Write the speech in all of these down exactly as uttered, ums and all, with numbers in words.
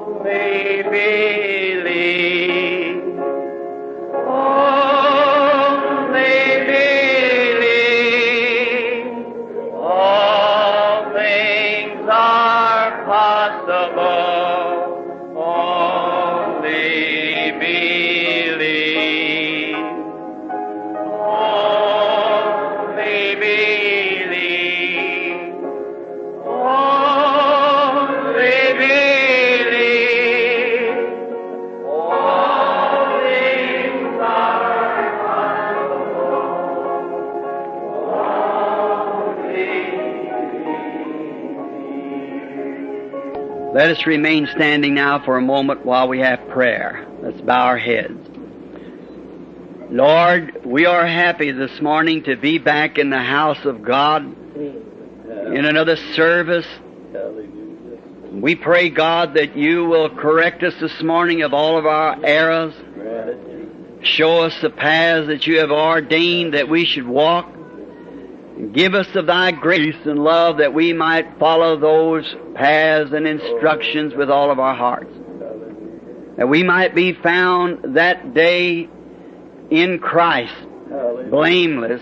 Only believe. Only believe. All things are possible. Only believe. Only believe. Only believe. All things are possible. Let us remain standing now for a moment while we have prayer. Let's bow our heads. Lord, we are happy this morning to be back in the house of God in another service. We pray, God, that you will correct us this morning of all of our errors. Show us the paths that you have ordained that we should walk. Give us of thy grace and love that we might follow those paths and instructions with all of our hearts. That we might be found that day in Christ, blameless.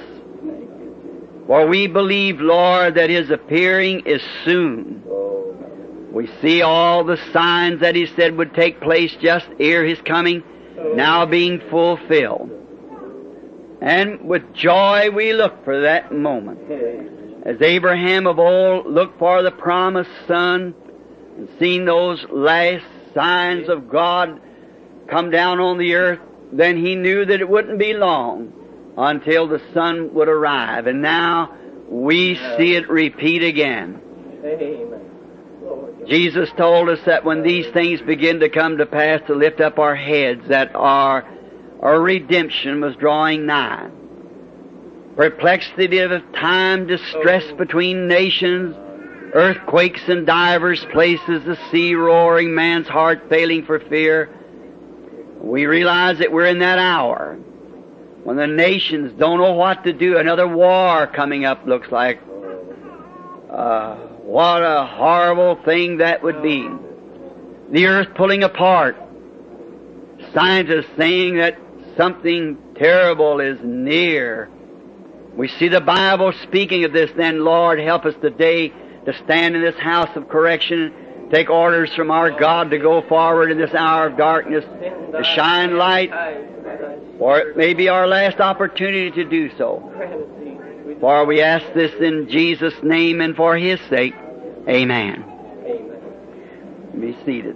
For we believe, Lord, that His appearing is soon. We see all the signs that He said would take place just ere His coming, now being fulfilled. And with joy we look for that moment. As Abraham of old looked for the promised son and seen those last signs of God come down on the earth, then he knew that it wouldn't be long until the Son would arrive. And now we see it repeat again. Amen. Jesus told us that when these things begin to come to pass, to lift up our heads, that our, our redemption was drawing nigh. Perplexity of time, distress between nations, earthquakes in divers places, the sea roaring, man's heart failing for fear. We realize that we're in that hour when the nations don't know what to do. Another war coming up looks like. Uh, what a horrible thing that would be. The earth pulling apart. Scientists saying that something terrible is near. We see the Bible speaking of this. Then, Lord, help us today to stand in this house of correction, take orders from our God to go forward in this hour of darkness, to shine light, for it may be our last opportunity to do so. For we ask this in Jesus' name and for His sake. Amen. Be seated.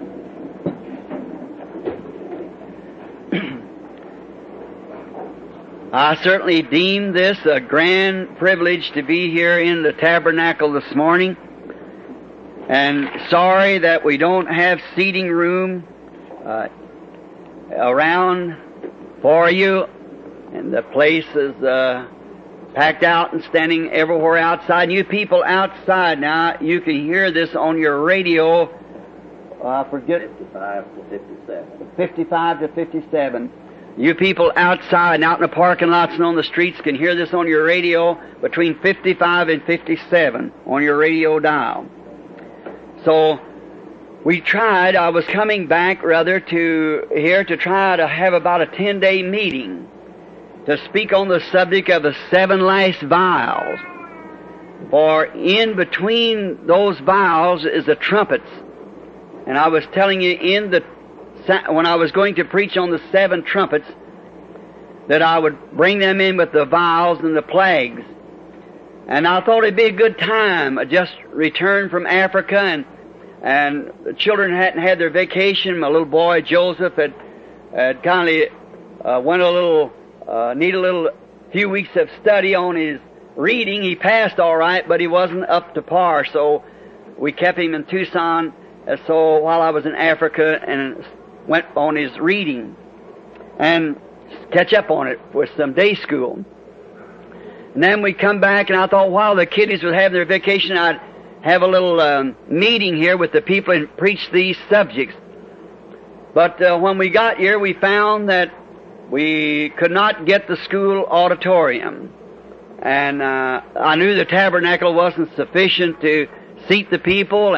I certainly deem this a grand privilege to be here in the tabernacle this morning. And sorry that we don't have seating room uh, around for you. And the place is uh, packed out and standing everywhere outside. And you people outside now, you can hear this on your radio. I uh, forget. fifty-five to fifty-seven. fifty-five to fifty-seven. You people outside and out in the parking lots and on the streets can hear this on your radio between fifty-five and fifty-seven on your radio dial. So we tried, I was coming back rather to here to try to have about a ten-day meeting to speak on the subject of the seven last vials. For in between those vials is the trumpets. And I was telling you in the when I was going to preach on the seven trumpets, that I would bring them in with the vials and the plagues. And I thought it'd be a good time. I just returned from Africa, and and the children hadn't had their vacation. My little boy Joseph had had kindly uh, went a little, uh, need a little few weeks of study on his reading. He passed all right, but he wasn't up to par. So we kept him in Tucson. Uh, so while I was in Africa, and went on his reading and catch up on it with some day school. And then we come back, and I thought while the kiddies would have their vacation, I'd have a little um, meeting here with the people and preach these subjects. But uh, when we got here, we found that we could not get the school auditorium. And uh, I knew the tabernacle wasn't sufficient to seat the people, and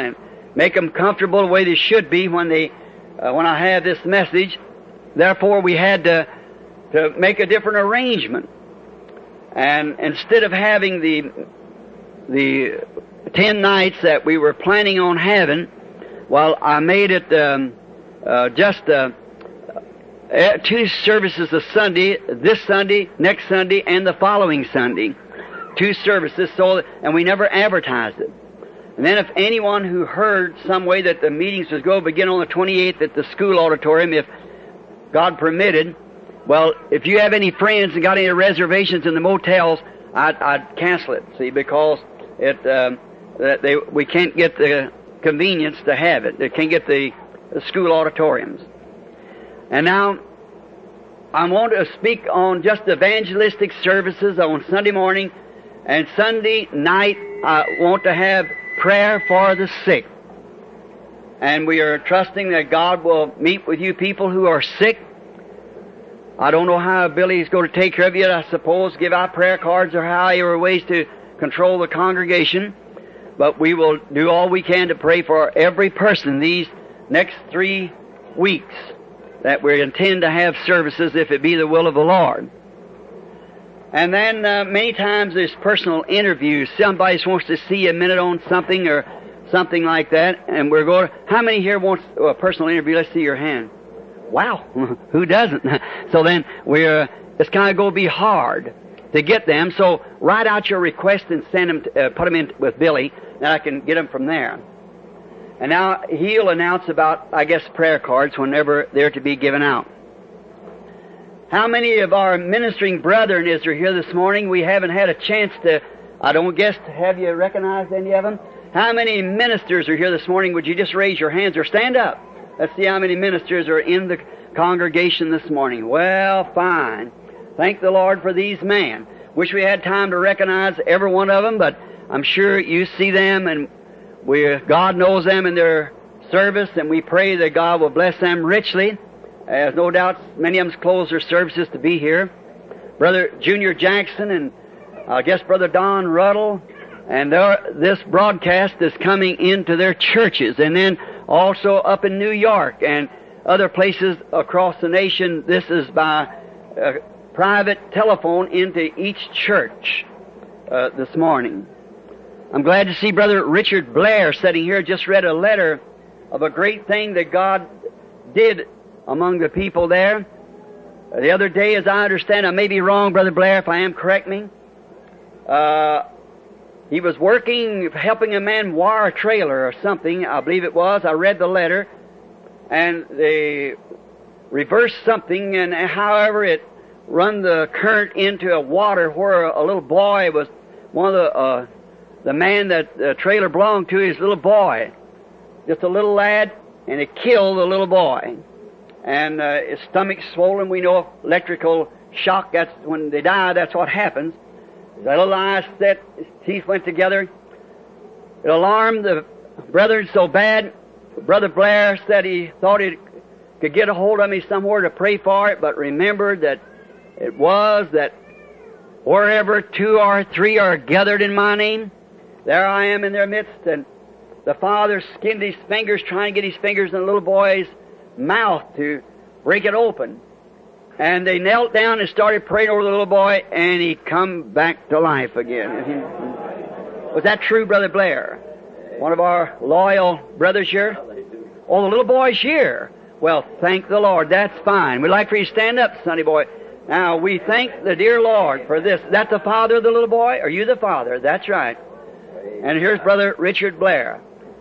make them comfortable the way they should be when they, uh, when I have this message. Therefore, we had to, to make a different arrangement. And instead of having the, the ten nights that we were planning on having, well, I made it, um, uh, just, uh, Uh, two services a Sunday, this Sunday, next Sunday, and the following Sunday. Two services, so, and we never advertised it. And then if anyone who heard some way that the meetings was going to begin on the twenty-eighth at the school auditorium, if God permitted, well, if you have any friends and got any reservations in the motels, I'd, I'd cancel it, see, because it, um, that they, we can't get the convenience to have it. They can't get the, the school auditoriums. And now, I want to speak on just evangelistic services on Sunday morning, and Sunday night I want to have prayer for the sick. And we are trusting that God will meet with you people who are sick. I don't know how Billy's going to take care of you, I suppose, give out prayer cards or however ways to control the congregation. But we will do all we can to pray for every person these next three weeks that we intend to have services if it be the will of the Lord. And then uh, many times there's personal interviews. Somebody wants to see a minute on something or something like that, and we're going, how many here wants a personal interview? Let's see your hand. Wow, who doesn't? So then we're, it's kind of going to be hard to get them, so write out your request and send them, to, uh, put them in with Billy, and I can get them from there. And now he'll announce about, I guess, prayer cards whenever they're to be given out. How many of our ministering brethren is there here this morning? We haven't had a chance to, I don't guess, have you recognized any of them? How many ministers are here this morning? Would you just raise your hands or stand up? Let's see how many ministers are in the congregation this morning. Well, fine. Thank the Lord for these men. Wish we had time to recognize every one of them, but I'm sure you see them, and we, God knows them in their service, and we pray that God will bless them richly. There's no doubt many of them closed their services to be here. Brother Junior Jackson and I guess Brother Don Ruddle, and this broadcast is coming into their churches, and then also up in New York and other places across the nation. This is by uh, private telephone into each church uh, this morning. I'm glad to see Brother Richard Blair sitting here. Just read a letter of a great thing that God did among the people there. The other day, as I understand, I may be wrong, Brother Blair, if I am, correct me. Uh, he was working, helping a man wire a trailer or something, I believe it was. I read the letter, and they reversed something, and however it run the current into a water where a little boy was, one of the, uh, the man that the trailer belonged to, his little boy. Just a little lad, and it killed the little boy. And uh, his stomach's swollen. We know electrical shock, that's when they die, that's what happens. His little eyes set, his teeth went together. It alarmed the brethren so bad. Brother Blair said he thought he could get a hold of me somewhere to pray for it, but remembered that it was that wherever two or three are gathered in my name, there I am in their midst. And the father skinned his fingers, trying to get his fingers in the little boy's mouth to break it open. And they knelt down and started praying over the little boy, and he come back to life again. Was that true, Brother Blair? One of our loyal brothers here? Oh, the little boy's here. Well, thank the Lord. That's fine. We'd like for you to stand up, sonny boy. Now, we thank the dear Lord for this. Is that the father of the little boy? Are you the father? That's right. And here's Brother Richard Blair.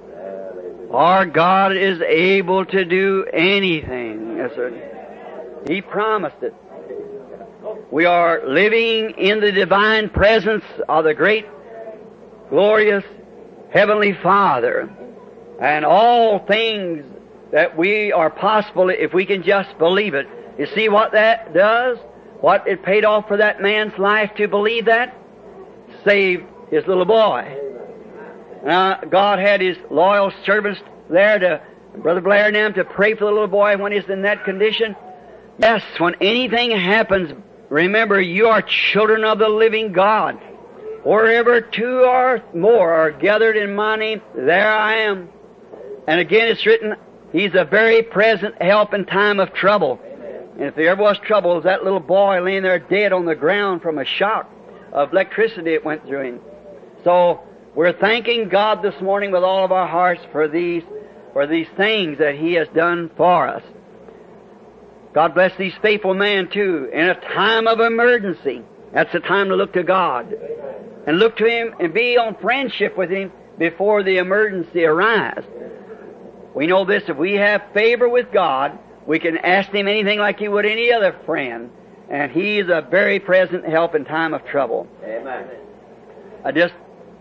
Our God is able to do anything. Yes, sir. He promised it. We are living in the divine presence of the great, glorious Heavenly Father. And all things that we are possible if we can just believe it. You see what that does? What it paid off for that man's life to believe that? Saved his little boy. Now, God had His loyal servants there to, Brother Blair and them, to pray for the little boy when he's in that condition. Yes, when anything happens, remember, you are children of the living God. Wherever two or more are gathered in my name, there I am. And again it's written, He's a very present help in time of trouble. And if there ever was trouble, it was that little boy laying there dead on the ground from a shock of electricity that went through him. So we're thanking God this morning with all of our hearts for these, for these things that He has done for us. God bless these faithful men too. In a time of emergency, that's the time to look to God. And look to Him and be on friendship with Him before the emergency arises. We know this, if we have favor with God, we can ask Him anything like you would any other friend. And He is a very present help in time of trouble. Amen. I just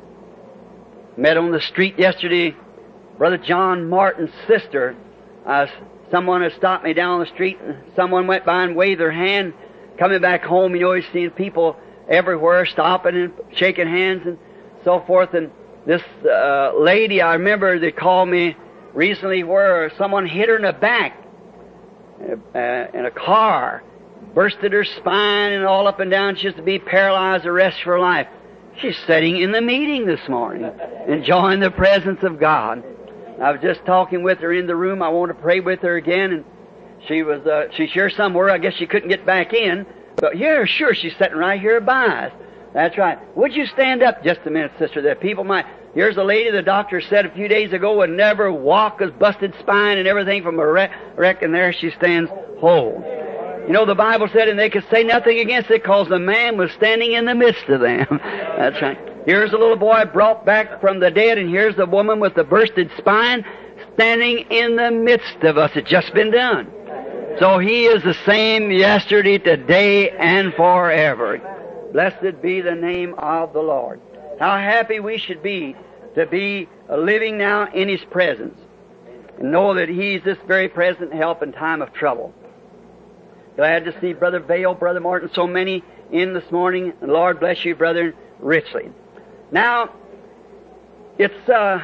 met on the street yesterday Brother John Martin's sister. Uh, someone had stopped me down on the street, and someone went by and waved their hand. Coming back home, you know, you're seeing people everywhere stopping and shaking hands and so forth. And this uh, lady, I remember they called me recently where someone hit her in the back uh, in a car, bursted her spine and all up and down. She was to be paralyzed the rest of her life. She's sitting in the meeting this morning, enjoying the presence of God. I was just talking with her in the room. I want to pray with her again, and she was, uh, she's here somewhere. I guess she couldn't get back in. But yeah, sure, she's sitting right here by us. That's right. Would you stand up just a minute, sister, that people might... Here's a lady the doctor said a few days ago would never walk, with busted spine and everything from a wreck, wreck, and there she stands whole. You know, the Bible said, and they could say nothing against it because the man was standing in the midst of them. That's right. Here's a little boy brought back from the dead, and here's the woman with the bursted spine standing in the midst of us. It's just been done. So He is the same yesterday, today, and forever. Blessed be the name of the Lord. How happy we should be to be living now in His presence and know that He's this very present help in time of trouble. Glad to see Brother Vail, Brother Martin, so many in this morning. And Lord bless you, brethren, richly. Now, it's, uh,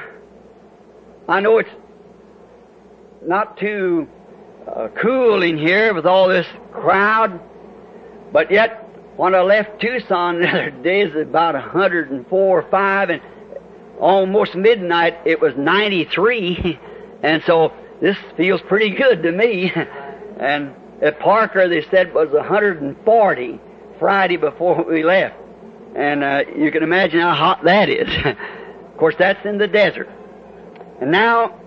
I know it's not too uh, cool in here with all this crowd, but yet when I left Tucson the other day, it was about one hundred four or five, and almost midnight it was ninety-three, and so this feels pretty good to me. And at Parker they said it was one hundred forty Friday before we left, and uh, you can imagine how hot that is. Of course, that's in the desert. And now,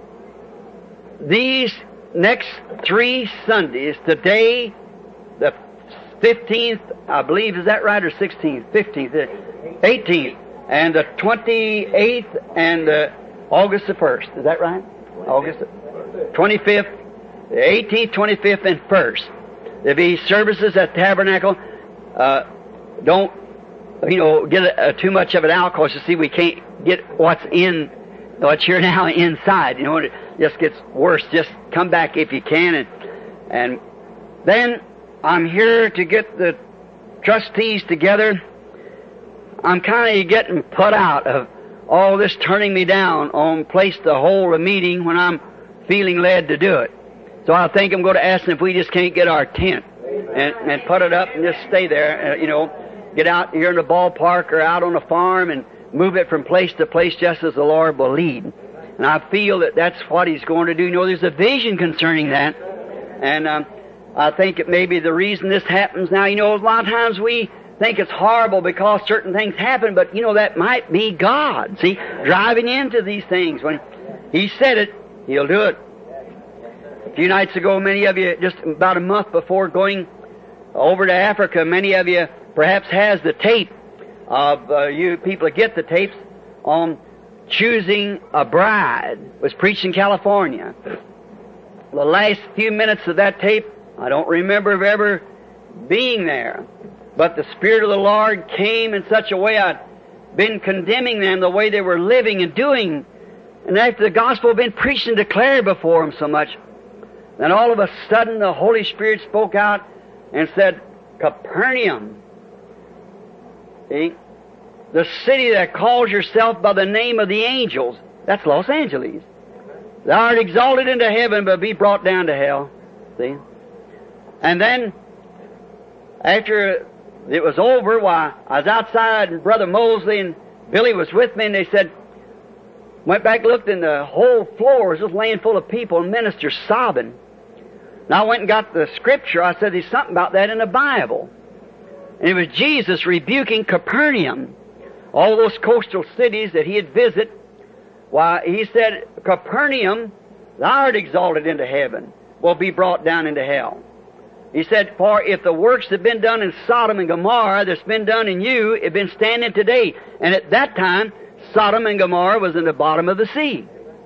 these next three Sundays, today, the fifteenth, I believe, is that right, or sixteenth? fifteenth, eighteenth, and the twenty-eighth, and uh, August the first. Is that right? August the twenty-fifth, the eighteenth, twenty-fifth, and first. There'll be services at Tabernacle. Uh, don't, you know, get uh, too much of it out, because you see, we can't get what's in, what's here now inside. You know, it just gets worse. Just come back if you can, and and then I'm here to get the trustees together. I'm kind of getting put out of all this turning me down on place to hold a meeting when I'm feeling led to do it. So I think I'm going to ask them if we just can't get our tent and, and put it up and just stay there, uh, you know, get out here in the ballpark or out on a farm and move it from place to place just as the Lord will lead. And I feel that that's what He's going to do. You know, there's a vision concerning that. And um, I think it may be the reason this happens now. You know, a lot of times we think it's horrible because certain things happen, but, you know, that might be God, see, driving into these things. When He said it, He'll do it. A few nights ago, many of you, just about a month before going over to Africa, many of you perhaps has the tape of uh, you people that get the tapes on choosing a bride. It was preached in California. The last few minutes of that tape, I don't remember of ever being there. But the Spirit of the Lord came in such a way, I'd been condemning them the way they were living and doing. And after the gospel had been preached and declared before them so much, then all of a sudden the Holy Spirit spoke out and said, Capernaum, see, the city that calls yourself by the name of the angels, that's Los Angeles. Thou art exalted into heaven, but be brought down to hell. See? And then, after it was over, why, I was outside, and Brother Mosley and Billy was with me, and they said, Went back, looked, and the whole floor was just laying full of people and ministers sobbing. And I went and got the scripture. I said, there's something about that in the Bible. And it was Jesus rebuking Capernaum, all those coastal cities that he had visited. Why, he said, Capernaum, thou art exalted into heaven, will be brought down into hell. He said, for if the works that have been done in Sodom and Gomorrah that's been done in you have been standing today. And at that time, Sodom and Gomorrah was in the bottom of the sea.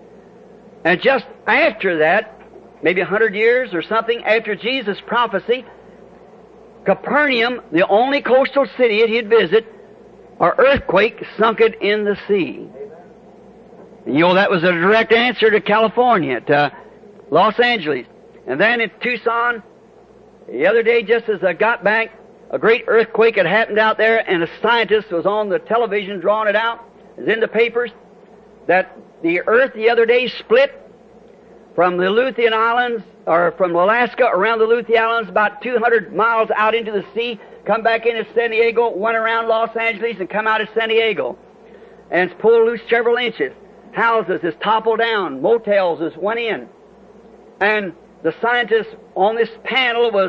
And just after that, maybe a hundred years or something after Jesus' prophecy, Capernaum, the only coastal city that he'd visit, an earthquake sunk it in the sea. And you know, that was a direct answer to California, to Los Angeles. And then in Tucson, the other day, just as I got back, a great earthquake had happened out there, and a scientist was on the television drawing it out. It was in the papers that the earth the other day split from the Aleutian Islands, or from Alaska around the Aleutian Islands, about two hundred miles out into the sea, come back into San Diego, went around Los Angeles, and come out of San Diego. And it's pulled loose several inches. Houses has toppled down. Motels has went in. And the scientist on this panel was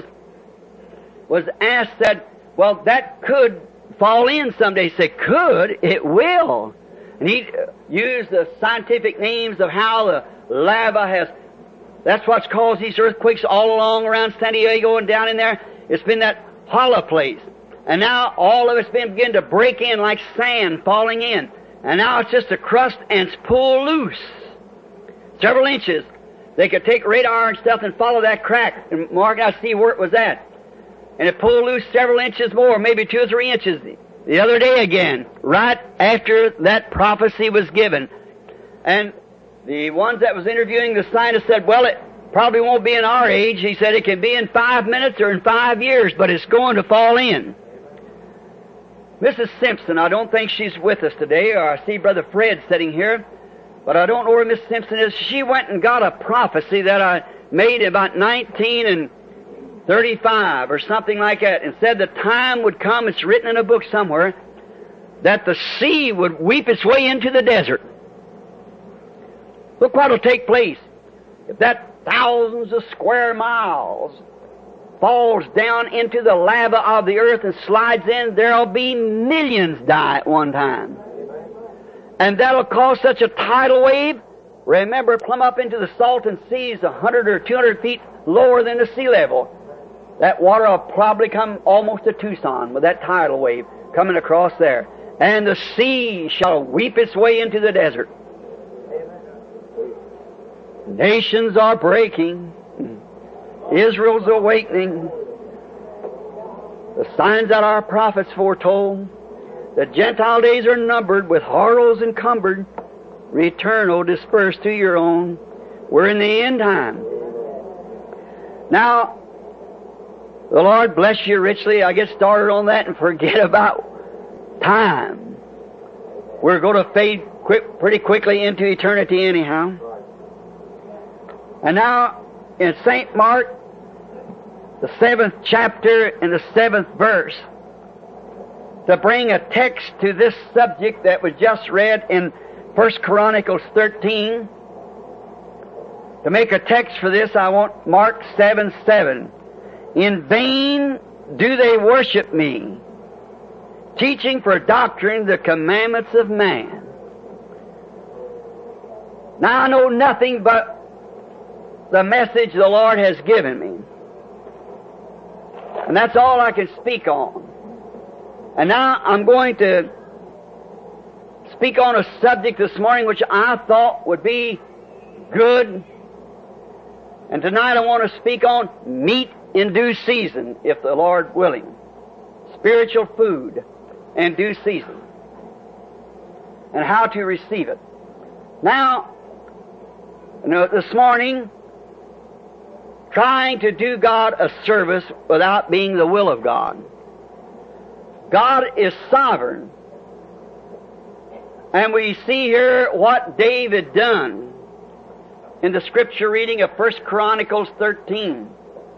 was asked that, well, that could fall in someday. He said, could? It will. And he used the scientific names of how the lava has, that's what's caused these earthquakes all along around San Diego and down in there. It's been that hollow place. And now all of it's been beginning to break in like sand falling in. And now it's just a crust and it's pulled loose. Several inches. They could take radar and stuff and follow that crack and mark out, see where it was at. And it pulled loose several inches more, maybe two or three inches the other day again, right after that prophecy was given. And the ones that was interviewing the scientist said, well, it probably won't be in our age. He said it can be in five minutes or in five years, but it's going to fall in. Missus Simpson, I don't think she's with us today, or I see Brother Fred sitting here, but I don't know where Miss Simpson is. She went and got a prophecy that I made about nineteen thirty-five or something like that, and said the time would come, it's written in a book somewhere, that the sea would weep its way into the desert. Look what will take place. If that thousands of square miles falls down into the lava of the earth and slides in, there'll be millions die at one time. And that'll cause such a tidal wave. Remember, plumb up into the Salton Seas, a hundred or two hundred feet lower than the sea level. That water will probably come almost to Tucson with that tidal wave coming across there. And the sea shall weep its way into the desert. Nations are breaking. Israel's awakening. The signs that our prophets foretold. The Gentile days are numbered, with horrors encumbered. Return, O dispersed to your own. We're in the end time. Now, the Lord bless you richly. I get started on that and forget about time. We're going to fade quick, pretty quickly into eternity anyhow. And now, in Saint Mark, the seventh chapter and the seventh verse, to bring a text to this subject that was just read in First Chronicles thirteen. To make a text for this, I want Mark seven seven. In vain do they worship me, teaching for doctrine the commandments of man. Now I know nothing but the message the Lord has given me. And that's all I can speak on. And now I'm going to speak on a subject this morning which I thought would be good. And tonight I want to speak on meat in due season, if the Lord willing. Spiritual food in due season. And how to receive it. Now, you know, this morning, trying to do God a service without being the will of God. God is sovereign. And we see here what David done in the scripture reading of First Chronicles thirteen.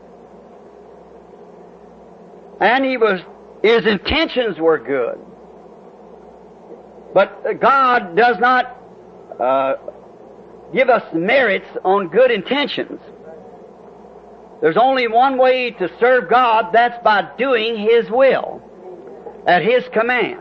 And he was, his intentions were good. But God does not uh, give us merits on good intentions. There's only one way to serve God, that's by doing His will, at His command.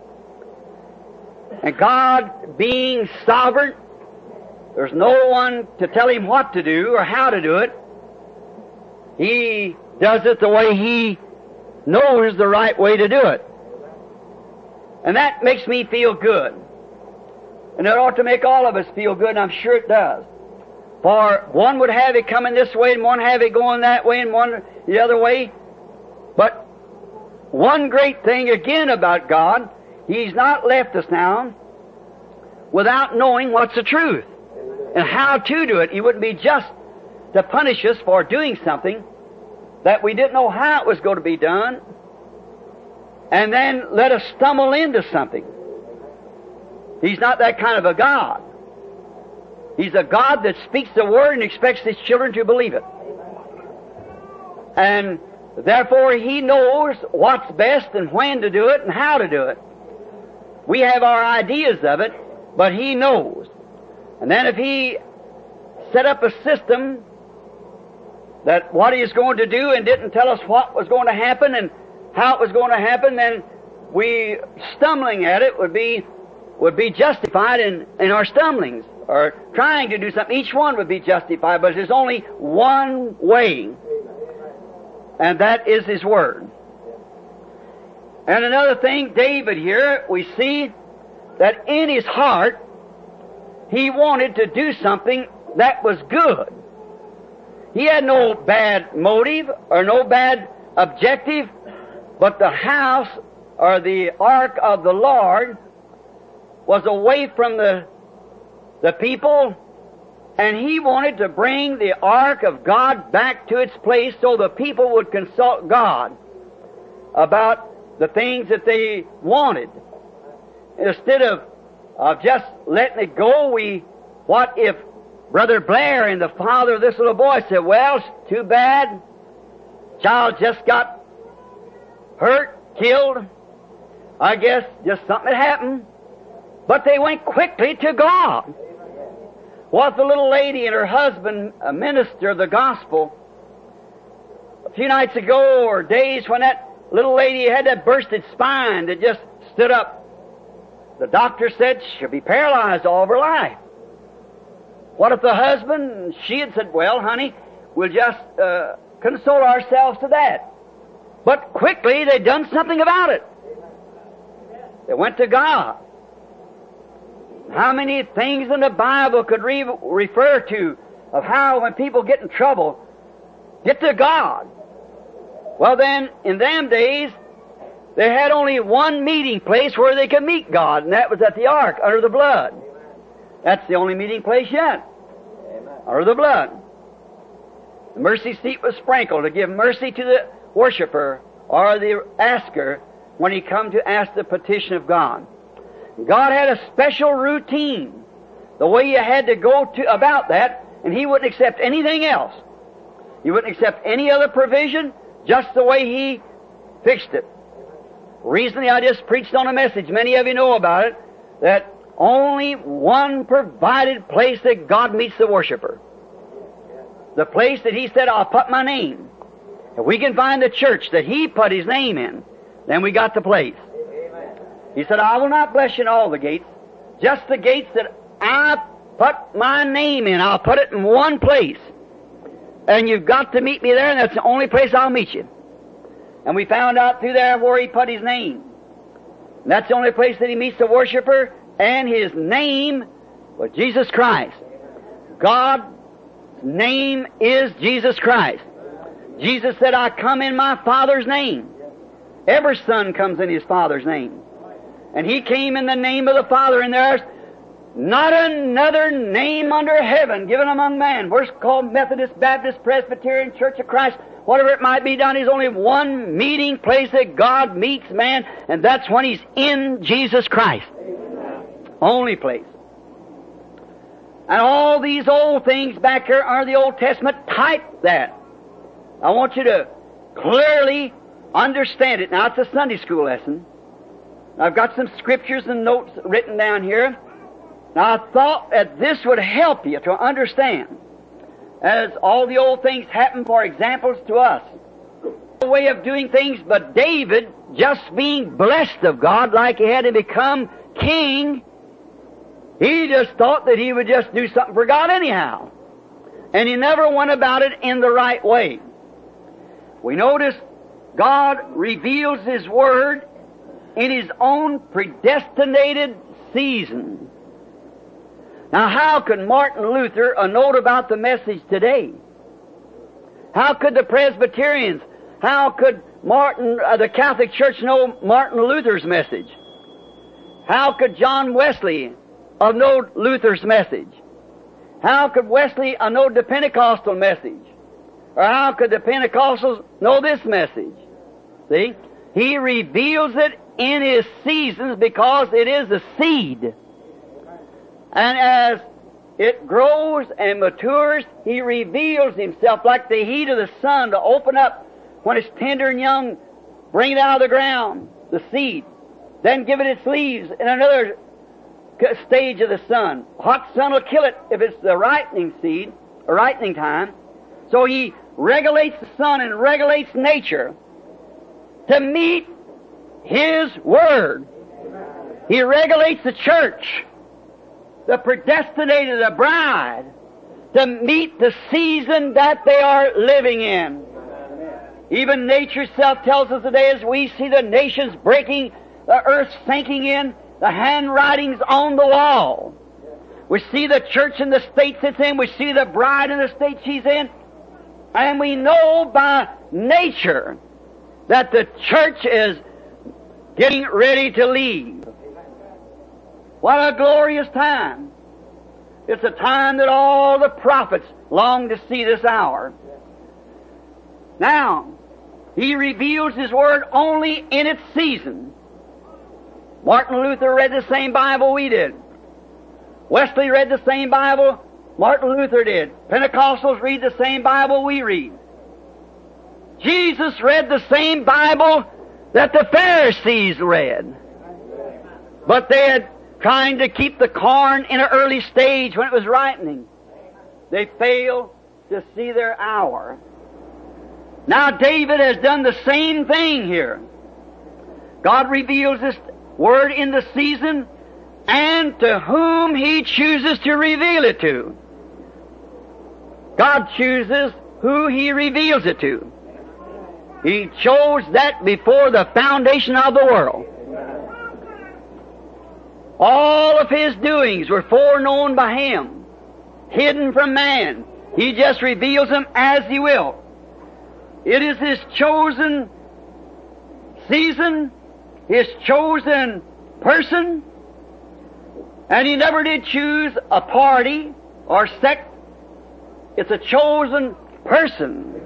And God being sovereign, there's no one to tell Him what to do or how to do it. He does it the way He knows the right way to do it. And that makes me feel good. And it ought to make all of us feel good, and I'm sure it does. For one would have it coming this way, and one have it going that way, and one the other way. But one great thing again about God, He's not left us now without knowing what's the truth and how to do it. He wouldn't be just to punish us for doing something that we didn't know how it was going to be done, and then let us stumble into something. He's not that kind of a God. He's a God that speaks the Word and expects His children to believe it. And therefore He knows what's best and when to do it and how to do it. We have our ideas of it, but He knows. And then if He set up a system that what He is going to do and didn't tell us what was going to happen and how it was going to happen, then we stumbling at it would be would be justified in, in our stumblings, or trying to do something. Each one would be justified, but there's only one way, and that is His Word. And another thing, David here, we see that in his heart, he wanted to do something that was good. He had no bad motive or no bad objective, but the house or the ark of the Lord was away from the, the people, and he wanted to bring the ark of God back to its place so the people would consult God about the things that they wanted. Instead of, of just letting it go, we, what if Brother Blair and the father of this little boy said, well, it's too bad, child just got hurt, killed, I guess just something had happened. But they went quickly to God. Was the little lady and her husband a minister of the gospel? A few nights ago or days when that little lady had that bursted spine that just stood up, the doctor said she'll be paralyzed all of her life. What if the husband, she had said, well, honey, we'll just uh, console ourselves to that. But quickly they done something about it. They went to God. How many things in the Bible could re- refer to of how when people get in trouble, get to God? Well then, in them days, they had only one meeting place where they could meet God, and that was at the ark, under the blood. That's the only meeting place yet. Amen. Under the blood. The mercy seat was sprinkled to give mercy to the worshiper or the asker when he come to ask the petition of God. God had a special routine, the way you had to go to about that, and He wouldn't accept anything else. He wouldn't accept any other provision, just the way He fixed it. Recently I just preached on a message, many of you know about it, that only one provided place that God meets the worshiper. The place that He said, I'll put my name. If we can find the church that He put His name in, then we got the place. He said, I will not bless you in all the gates, just the gates that I put my name in. I'll put it in one place. And you've got to meet me there, and that's the only place I'll meet you. And we found out through there where He put His name. And that's the only place that He meets the worshiper, and His name was Jesus Christ. God's name is Jesus Christ. Jesus said, I come in my Father's name. Every son comes in his Father's name. And He came in the name of the Father, and there's not another name under heaven given among men. We're called Methodist, Baptist, Presbyterian, Church of Christ, whatever it might be done. There's only one meeting place that God meets man, and that's when He's in Jesus Christ. Only place. And all these old things back here are the Old Testament type that. I want you to clearly understand it. Now, it's a Sunday school lesson. I've got some scriptures and notes written down here. Now, I thought that this would help you to understand, as all the old things happen for examples to us. No way of doing things, but David, just being blessed of God like he had to become king, he just thought that he would just do something for God anyhow. And he never went about it in the right way. We notice God reveals His Word in His own predestinated season. Now, how could Martin Luther a note about the message today? How could the Presbyterians, how could Martin, uh, the Catholic Church know Martin Luther's message? How could John Wesley uh, know Luther's message? How could Wesley uh, know the Pentecostal message? Or how could the Pentecostals know this message? See? He reveals it in His seasons because it is a seed. And as it grows and matures, He reveals Himself like the heat of the sun to open up when it's tender and young, bring it out of the ground, the seed. Then give it its leaves in another stage of the sun. Hot sun will kill it if it's the ripening seed, or ripening time. So He regulates the sun and regulates nature to meet His Word. He regulates the church, the predestinated, the bride, to meet the season that they are living in. Even nature itself tells us today, as we see the nations breaking, the earth sinking in, the handwritings on the wall. We see the church in the state it's in, we see the bride in the state she's in, and we know by nature that the church is getting ready to leave. What a glorious time. It's a time that all the prophets long to see this hour. Now, He reveals His Word only in its season. Martin Luther read the same Bible we did. Wesley read the same Bible Martin Luther did. Pentecostals read the same Bible we read. Jesus read the same Bible that the Pharisees read. But they had trying to keep the corn in an early stage when it was ripening. They failed to see their hour. Now David has done the same thing here. God reveals this Word in the season and to whom He chooses to reveal it to. God chooses who He reveals it to. He chose that before the foundation of the world. All of His doings were foreknown by Him, hidden from man. He just reveals them as He will. It is His chosen season, His chosen person, and He never did choose a party or sect. It's a chosen person.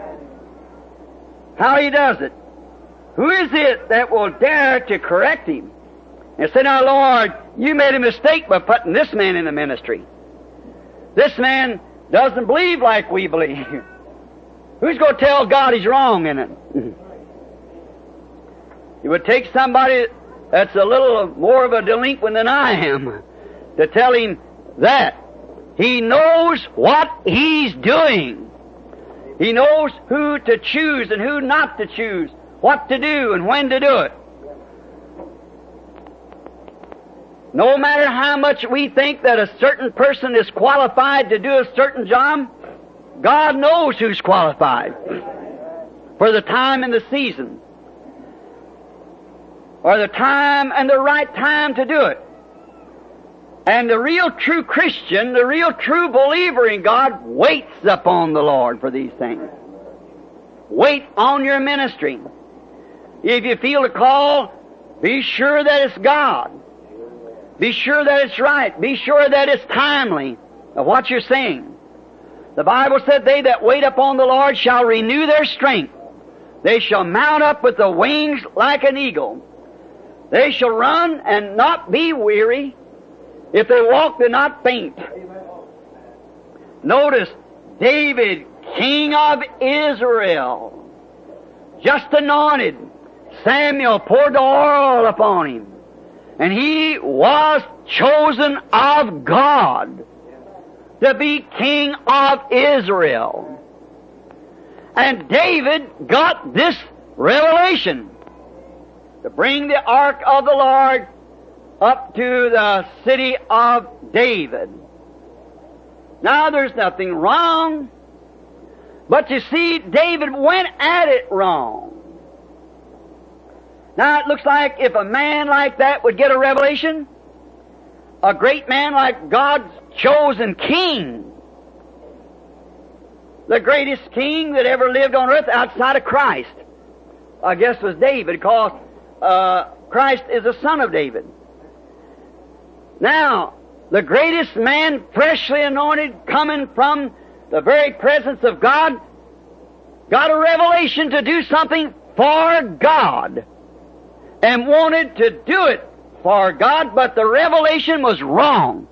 How He does it. Who is it that will dare to correct Him and say, now, Lord, you made a mistake by putting this man in the ministry. This man doesn't believe like we believe. Who's going to tell God He's wrong in it? It would take somebody that's a little more of a delinquent than I am to tell him that. He knows what He's doing. He knows who to choose and who not to choose, what to do and when to do it. No matter how much we think that a certain person is qualified to do a certain job, God knows who's qualified for the time and the season, or the time and the right time to do it. And the real true Christian, the real true believer in God, waits upon the Lord for these things. Wait on your ministry. If you feel a call, be sure that it's God. Be sure that it's right. Be sure that it's timely of what you're saying. The Bible said, they that wait upon the Lord shall renew their strength. They shall mount up with the wings like an eagle. They shall run and not be weary. If they walk, they not faint. Notice, David, king of Israel, just anointed. Samuel poured the oil upon him. And he was chosen of God to be king of Israel. And David got this revelation to bring the ark of the Lord up to the city of David. Now, there's nothing wrong, but you see, David went at it wrong. Now, it looks like if a man like that would get a revelation, a great man like God's chosen king, the greatest king that ever lived on earth outside of Christ, I guess was David, because uh, Christ is a son of David. Now, the greatest man, freshly anointed, coming from the very presence of God, got a revelation to do something for God, and wanted to do it for God, but the revelation was wrong.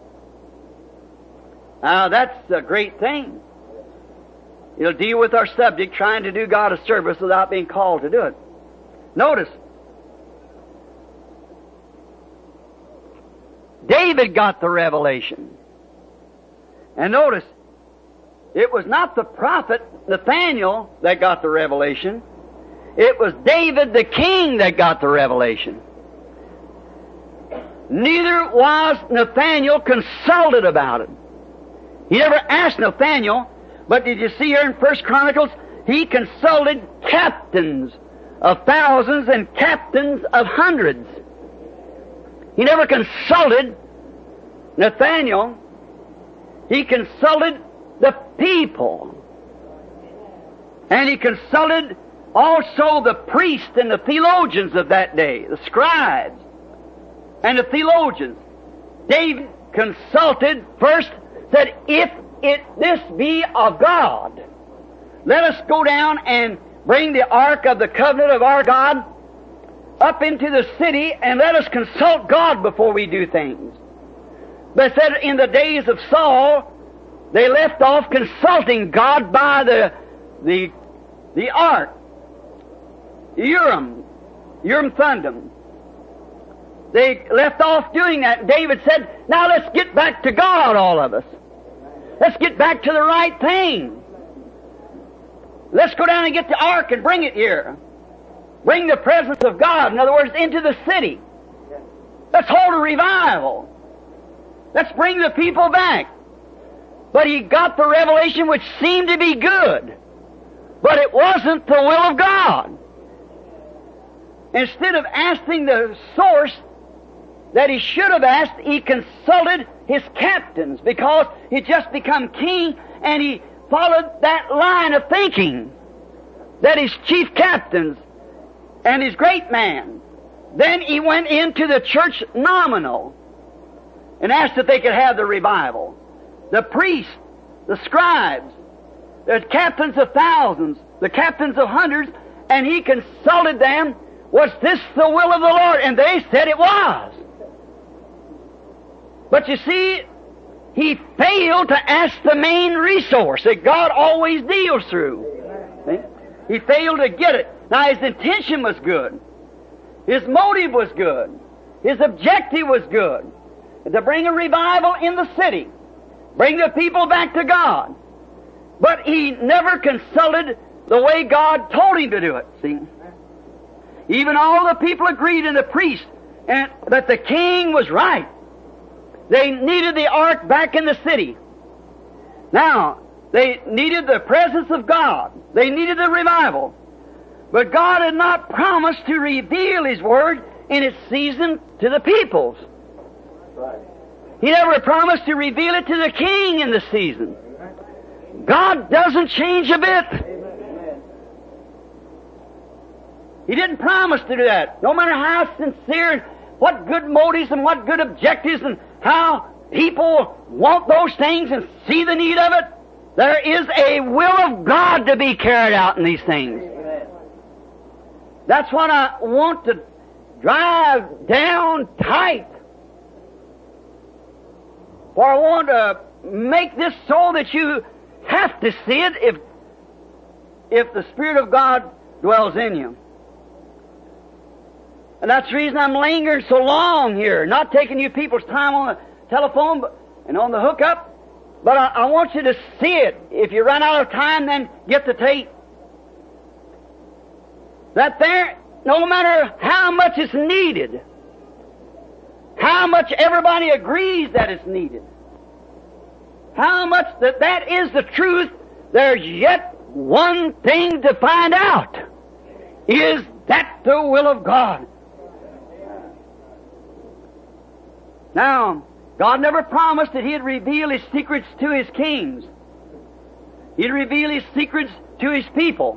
Now, that's a great thing. It'll deal with our subject, trying to do God a service without being called to do it. Notice, David got the revelation. And notice, it was not the prophet Nathaniel that got the revelation. It was David the king that got the revelation. Neither was Nathaniel consulted about it. He never asked Nathaniel, but did you see here in First Chronicles, he consulted captains of thousands and captains of hundreds. He never consulted Nathaniel. He consulted the people. And he consulted also the priests and the theologians of that day, the scribes and the theologians. David consulted first, said, if it this be of God, let us go down and bring the ark of the covenant of our God up into the city, and let us consult God before we do things. They said in the days of Saul, they left off consulting God by the the the ark, Urim, Urim Thummim. They left off doing that. David said, now let's get back to God, all of us. Let's get back to the right thing. Let's go down and get the ark and bring it here. Bring the presence of God, in other words, into the city. Let's hold a revival. Let's bring the people back. But he got the revelation which seemed to be good, but it wasn't the will of God. Instead of asking the source that he should have asked, he consulted his captains, because he'd just become king, and he followed that line of thinking, that his chief captains and his great man. Then he went into the church nominal and asked if they could have the revival. The priests, the scribes, the captains of thousands, the captains of hundreds, and he consulted them, was this the will of the Lord? And they said it was. But you see, he failed to ask the main resource that God always deals through. See? He failed to get it. Now, his intention was good. His motive was good. His objective was good. To bring a revival in the city. Bring the people back to God. But he never consulted the way God told him to do it, see? Even all the people agreed, and the priests, and that the king was right. They needed the ark back in the city. Now, they needed the presence of God. They needed the revival. But God had not promised to reveal His Word in its season to the peoples. Right. He never promised to reveal it to the king in the season. God doesn't change a bit. Amen. He didn't promise to do that. No matter how sincere and what good motives and what good objectives and how people want those things and see the need of it, there is a will of God to be carried out in these things. Amen. That's what I want to drive down tight. For I want to make this so that you have to see it if, if the Spirit of God dwells in you. And that's the reason I'm lingering so long here, not taking you people's time on the telephone but, and on the hookup. But I, I want you to see it. If you run out of time, then get the tape. That there, no matter how much is needed, how much everybody agrees that it's needed, how much that that is the truth, there's yet one thing to find out. Is that the will of God? Now, God never promised that He'd reveal His secrets to His kings. He'd reveal His secrets to His people.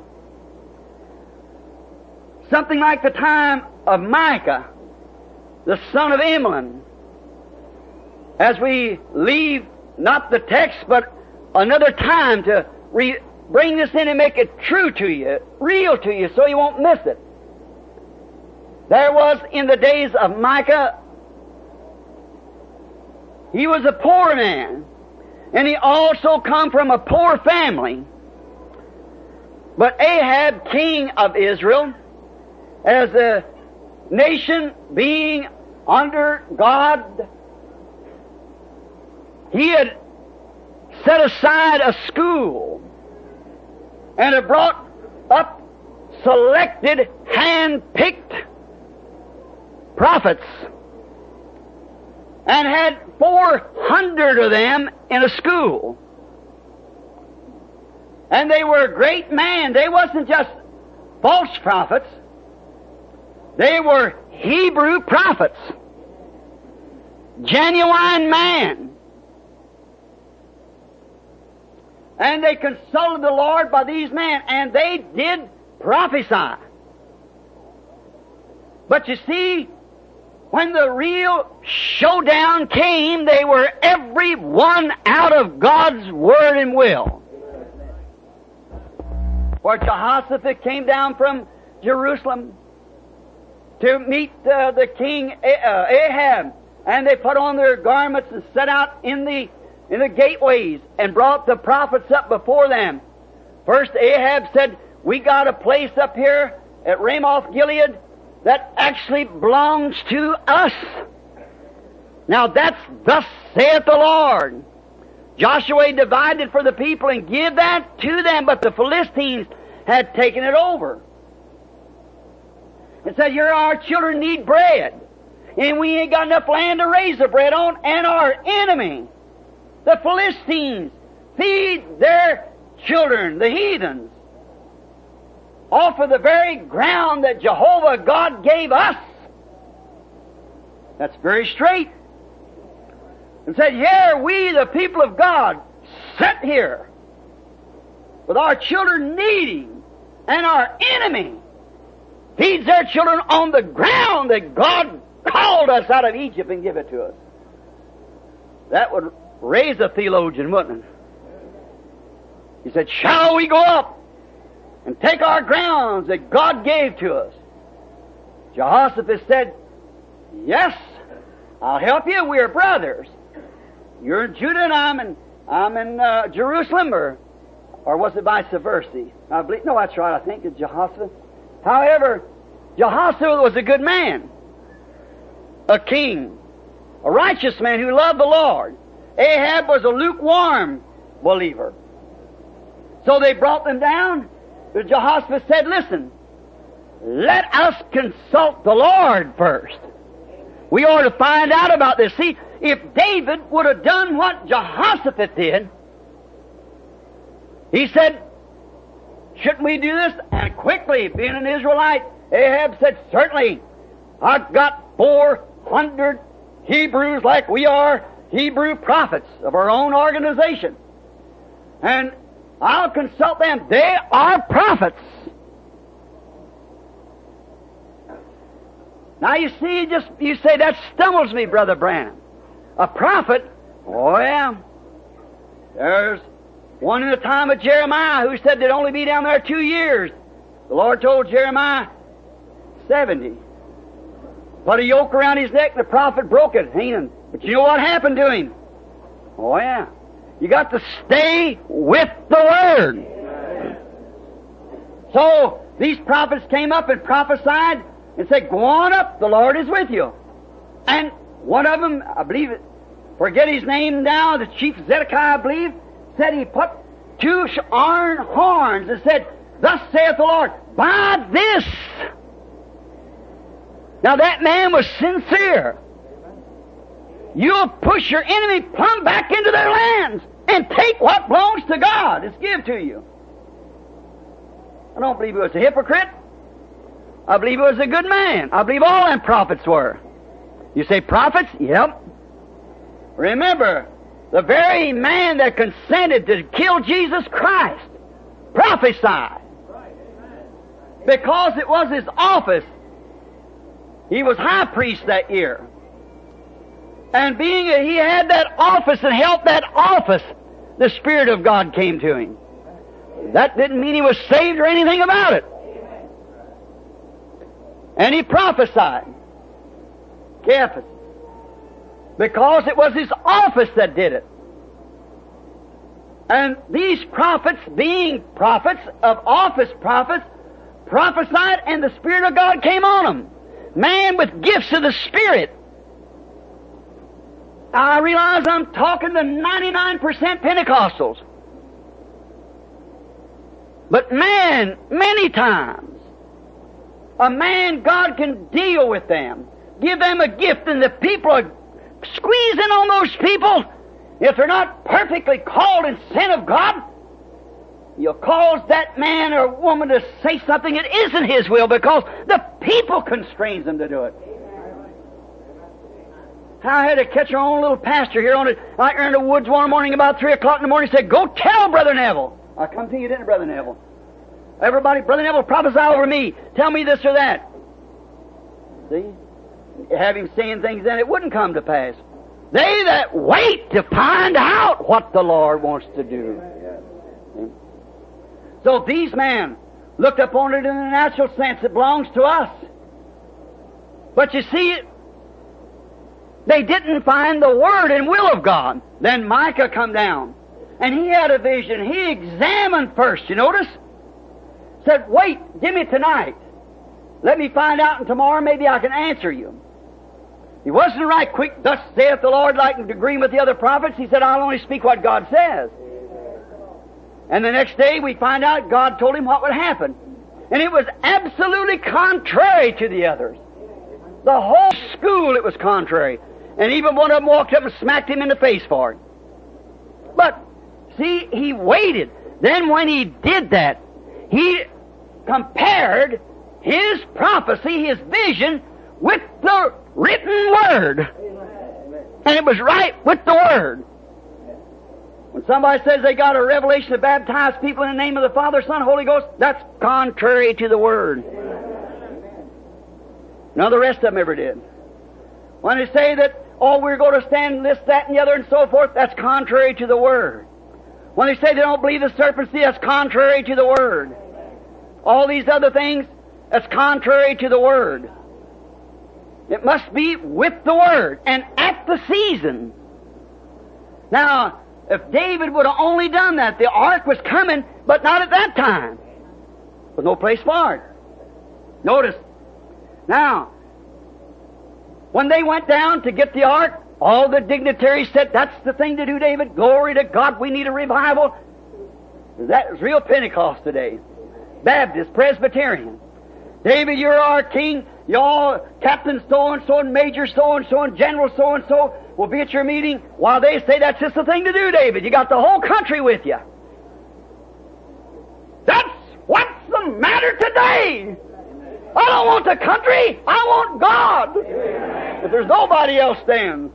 Something like the time of Micah, the son of Imlan. As we leave not the text, but another time to re- bring this in and make it true to you, real to you, so you won't miss it. There was in the days of Micah, he was a poor man, and he also come from a poor family. But Ahab, king of Israel, as a nation being under God, he had set aside a school and had brought up selected, hand-picked prophets and had four hundred of them in a school. And they were a great man. They wasn't just false prophets. They were Hebrew prophets. Genuine man. And they consulted the Lord by these men, and they did prophesy. But you see, when the real showdown came, they were every one out of God's word and will. For Jehoshaphat came down from Jerusalem to meet uh, the king uh, Ahab, and they put on their garments and set out in the in the gateways and brought the prophets up before them. First Ahab said, "We got a place up here at Ramoth Gilead that actually belongs to us." Now that's thus saith the Lord. Joshua divided for the people and give that to them, but the Philistines had taken it over. And said, "Here our children need bread, and we ain't got enough land to raise the bread on, and our enemy, the Philistines, feed their children, the heathens, off of the very ground that Jehovah God gave us." That's very straight. And said, "Here we, the people of God, sit here with our children needing, and our enemy feeds their children on the ground that God called us out of Egypt and give it to us." That would raise a theologian, wouldn't it? He said, "Shall we go up and take our grounds that God gave to us?" Jehoshaphat said, "Yes, I'll help you. We're brothers. You're in Judah and I'm in, I'm in uh, Jerusalem," or or was it vice versa? I believe, no, that's right, I think it's Jehoshaphat. However, Jehoshaphat was a good man, a king, a righteous man who loved the Lord. Ahab was a lukewarm believer. So they brought them down. But Jehoshaphat said, "Listen, let us consult the Lord first. We ought to find out about this." See, if David would have done what Jehoshaphat did, he said, "Shouldn't we do this?" And quickly, being an Israelite, Ahab said, "Certainly. I've got four hundred Hebrews like we are, Hebrew prophets of our own organization. And I'll consult them. They are prophets." Now you see, just you say, "That stumbles me, Brother Branham." A prophet? Oh yeah. There's one in the time of Jeremiah who said they'd only be down there two years. The Lord told Jeremiah seventy. Put a yoke around his neck, and the prophet broke it. But you know what happened to him? Oh yeah. You got to stay with the Word. So these prophets came up and prophesied and said, go on up, the Lord is with you. And one of them, I believe, it, forget his name now, the chief Zedekiah, I believe, said he put two iron horns and said, thus saith the Lord, by this. Now that man was sincere. You'll push your enemy plumb back into their lands and take what belongs to God. It's give to you. I don't believe he was a hypocrite. I believe he was a good man. I believe all them prophets were. You say prophets? Yep. Remember, the very man that consented to kill Jesus Christ prophesied. Because it was his office. He was high priest that year. And being that he had that office and held that office, the Spirit of God came to him. That didn't mean he was saved or anything about it. And he prophesied. Caiaphas. Because it was his office that did it. And these prophets, being prophets of office prophets, prophesied and the Spirit of God came on them. Man with gifts of the Spirit. I realize I'm talking to ninety-nine percent Pentecostals. But man, many times, a man, God can deal with them, give them a gift, and the people are squeezing on those people. If they're not perfectly called and sent of God, you'll cause that man or woman to say something that isn't his will because the people constrains them to do it. I had to catch our own little pastor here on it, out there in the woods one morning about three o'clock in the morning. He said, go tell Brother Neville. I come to you, didn't Brother Neville? Everybody, Brother Neville, prophesy over me. Tell me this or that. See? Have him saying things, then it wouldn't come to pass. They that wait to find out what the Lord wants to do. See? So these men looked upon it in the natural sense. It belongs to us. But you see, they didn't find the Word and will of God. Then Micah come down, and he had a vision. He examined first, you notice? Said, wait, give me tonight. Let me find out, and tomorrow maybe I can answer you. He wasn't right quick, thus saith the Lord, like agreeing with the other prophets. He said, I'll only speak what God says. And the next day we find out God told him what would happen. And it was absolutely contrary to the others. The whole school, it was contrary. And even one of them walked up and smacked him in the face for it. But, see, he waited. Then when he did that, he compared his prophecy, his vision, with the written Word. And it was right with the Word. When somebody says they got a revelation to baptize people in the name of the Father, Son, Holy Ghost, that's contrary to the Word. None of the rest of them ever did. When they say that, oh, we're going to stand this, that, and the other, and so forth, that's contrary to the Word. When they say they don't believe the serpent seed, that's contrary to the Word. All these other things, that's contrary to the Word. It must be with the Word, and at the season. Now, if David would have only done that, the ark was coming, but not at that time. There was no place for it. Notice. Now, when they went down to get the ark, all the dignitaries said, that's the thing to do, David. Glory to God, we need a revival. That is real Pentecost today. Baptist, Presbyterian. David, you're our king. Y'all, Captain so-and-so and Major so-and-so and General so-and-so will be at your meeting. While they say that's just the thing to do, David. You got the whole country with you. That's what's the matter today. I don't want the country. I want God. If there's nobody else then.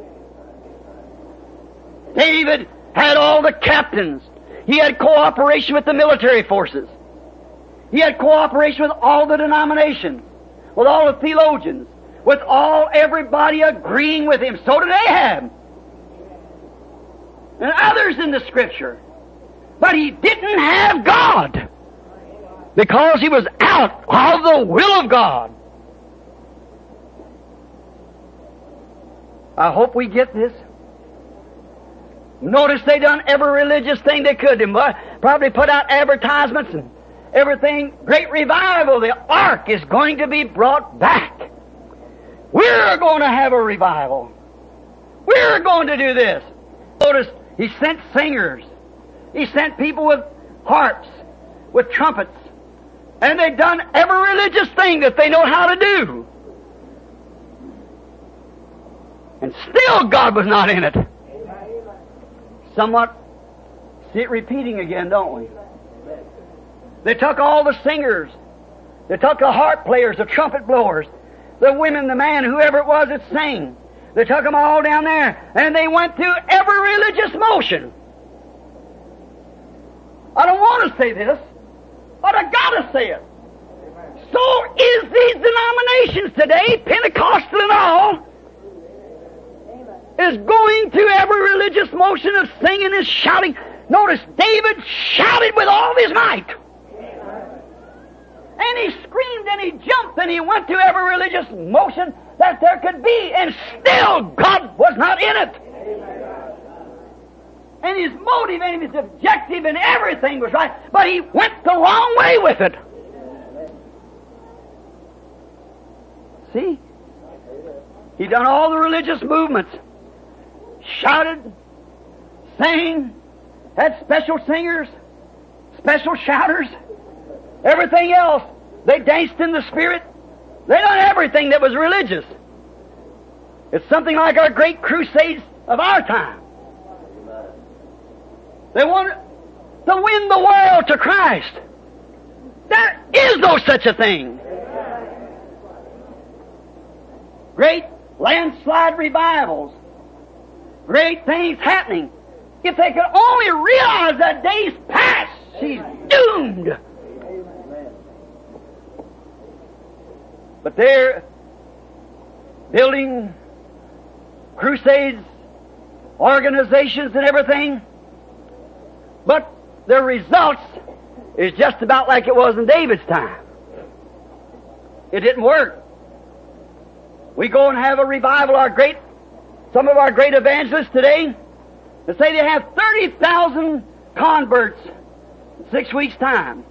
David had all the captains. He had cooperation with the military forces. He had cooperation with all the denominations, with all the theologians, with all everybody agreeing with him. So did Ahab. And others in the Scripture. But he didn't have God. Because he was out of the will of God. I hope we get this. Notice they done every religious thing they could. They probably put out advertisements and everything, great revival. The ark is going to be brought back. We're going to have a revival. We're going to do this. Notice, He sent singers. He sent people with harps, with trumpets. And they've done every religious thing that they know how to do. And still God was not in it. Somewhat see it repeating again, don't we? They took all the singers. They took the harp players, the trumpet blowers, the women, the man, whoever it was that sang. They took them all down there, and they went through every religious motion. I don't want to say this, but I got to say it. So is these denominations today, Pentecostal and all, is going through every religious motion of singing and shouting. Notice, David shouted with all his might. And he screamed and he jumped and he went through every religious motion that there could be, and still God was not in it. And his motive and his objective and everything was right, but he went the wrong way with it. See? He done all the religious movements. Shouted, sang, had special singers, special shouters, everything else. They danced in the Spirit. They done everything that was religious. It's something like our great crusades of our time. They wanted to win the world to Christ. There is no such a thing. Great landslide revivals. Great things happening. If they could only realize that day's past, she's doomed. But they're building crusades, organizations and everything. But their results is just about like it was in David's time. It didn't work. We go and have a revival. Our great, some of our great evangelists today, they say they have thirty thousand converts in six weeks' time.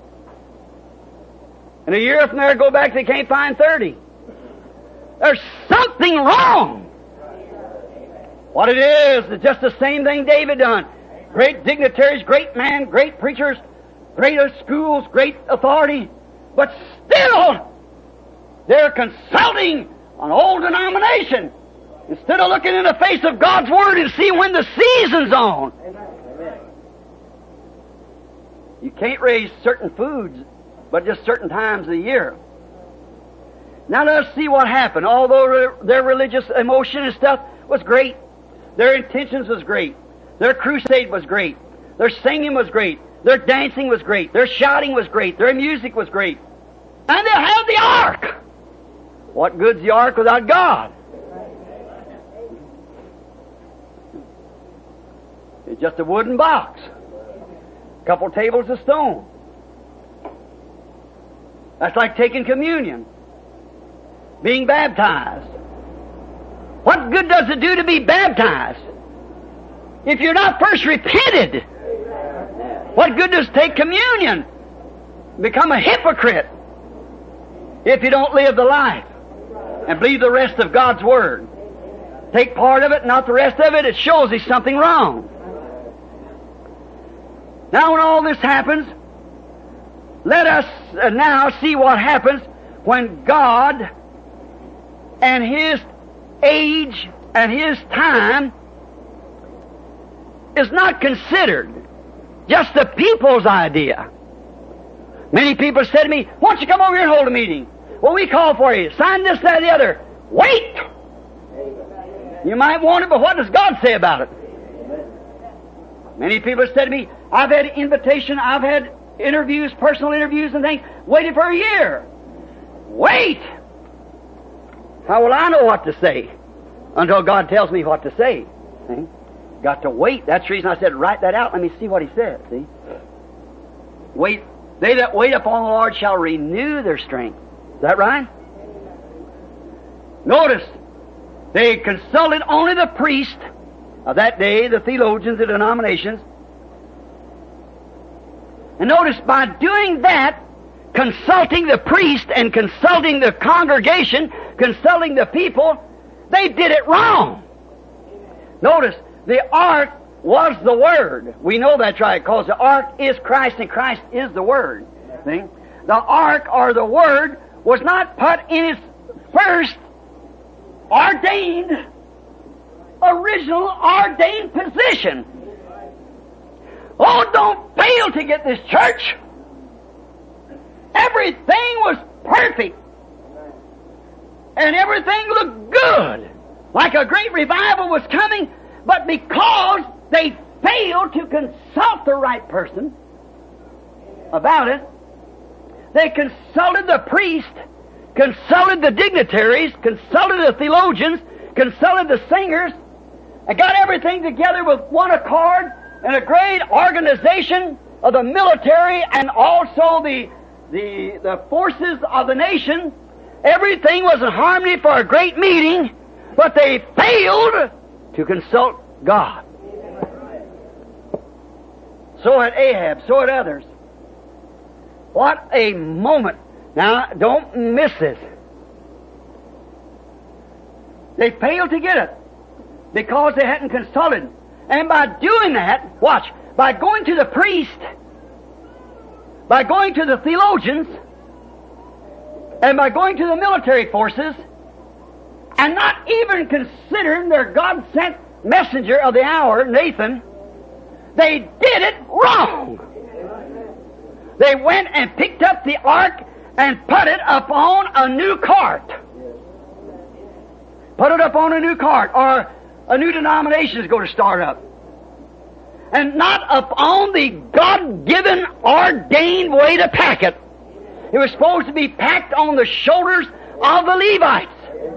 And a year from there, go back, they can't find thirty. There's something wrong. What it is, is just the same thing David done. Great dignitaries, great men, great preachers, great schools, great authority. But still, they're consulting an old denomination instead of looking in the face of God's Word and see when the season's on. Amen. You can't raise certain foods, but just certain times of the year. Now let's see what happened. Although their religious emotion and stuff was great, their intentions was great, their crusade was great, their singing was great, their dancing was great, their shouting was great, their music was great, and they had the ark. What good's the ark without God? It's just a wooden box, a couple tables of stone. That's like taking communion, being baptized. What good does it do to be baptized if you're not first repented? What good does take communion? Become a hypocrite if you don't live the life and believe the rest of God's Word. Take part of it, not the rest of it. It shows there's something wrong. Now when all this happens, let us uh, now see what happens when God and His age and His time is not considered just the people's idea. Many people said to me, why don't you come over here and hold a meeting? Well, we call for you. Sign this, that, or the other. Wait! You might want it, but what does God say about it? Many people said to me, I've had invitation, I've had interviews, personal interviews and things, waited for a year. Wait! How will I know what to say until God tells me what to say? See? Got to wait. That's the reason I said, write that out. Let me see what He said. See? Wait. They that wait upon the Lord shall renew their strength. Is that right? Notice, they consulted only the priest of that day, the theologians, the denominations. And notice, by doing that, consulting the priest and consulting the congregation, consulting the people, they did it wrong. Notice, the ark was the Word. We know that's right, because the ark is Christ and Christ is the Word. See? The ark, or the Word, was not put in its first ordained, original ordained position. Oh, don't fail to get this, church. Everything was perfect. And everything looked good. Like a great revival was coming, but because they failed to consult the right person about it, they consulted the priest, consulted the dignitaries, consulted the theologians, consulted the singers, and got everything together with one accord and a great organization of the military and also the, the, the forces of the nation. Everything was in harmony for a great meeting, but they failed to consult God. So had Ahab, so had others. What a moment. Now, don't miss this. They failed to get it because they hadn't consulted. And by doing that, watch, by going to the priest, by going to the theologians, and by going to the military forces, and not even considering their God-sent messenger of the hour, Nathan, they did it wrong. They went and picked up the ark and put it upon a new cart. Put it upon a new cart, or a new denomination is going to start up. And not upon the God-given, ordained way to pack it. It was supposed to be packed on the shoulders of the Levites.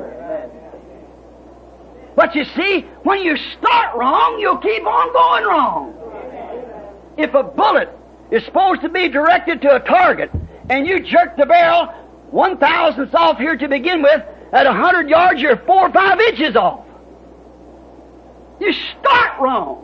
But you see, when you start wrong, you'll keep on going wrong. If a bullet is supposed to be directed to a target, and you jerk the barrel one thousandths off here to begin with, at a hundred yards you're four or five inches off. You start wrong.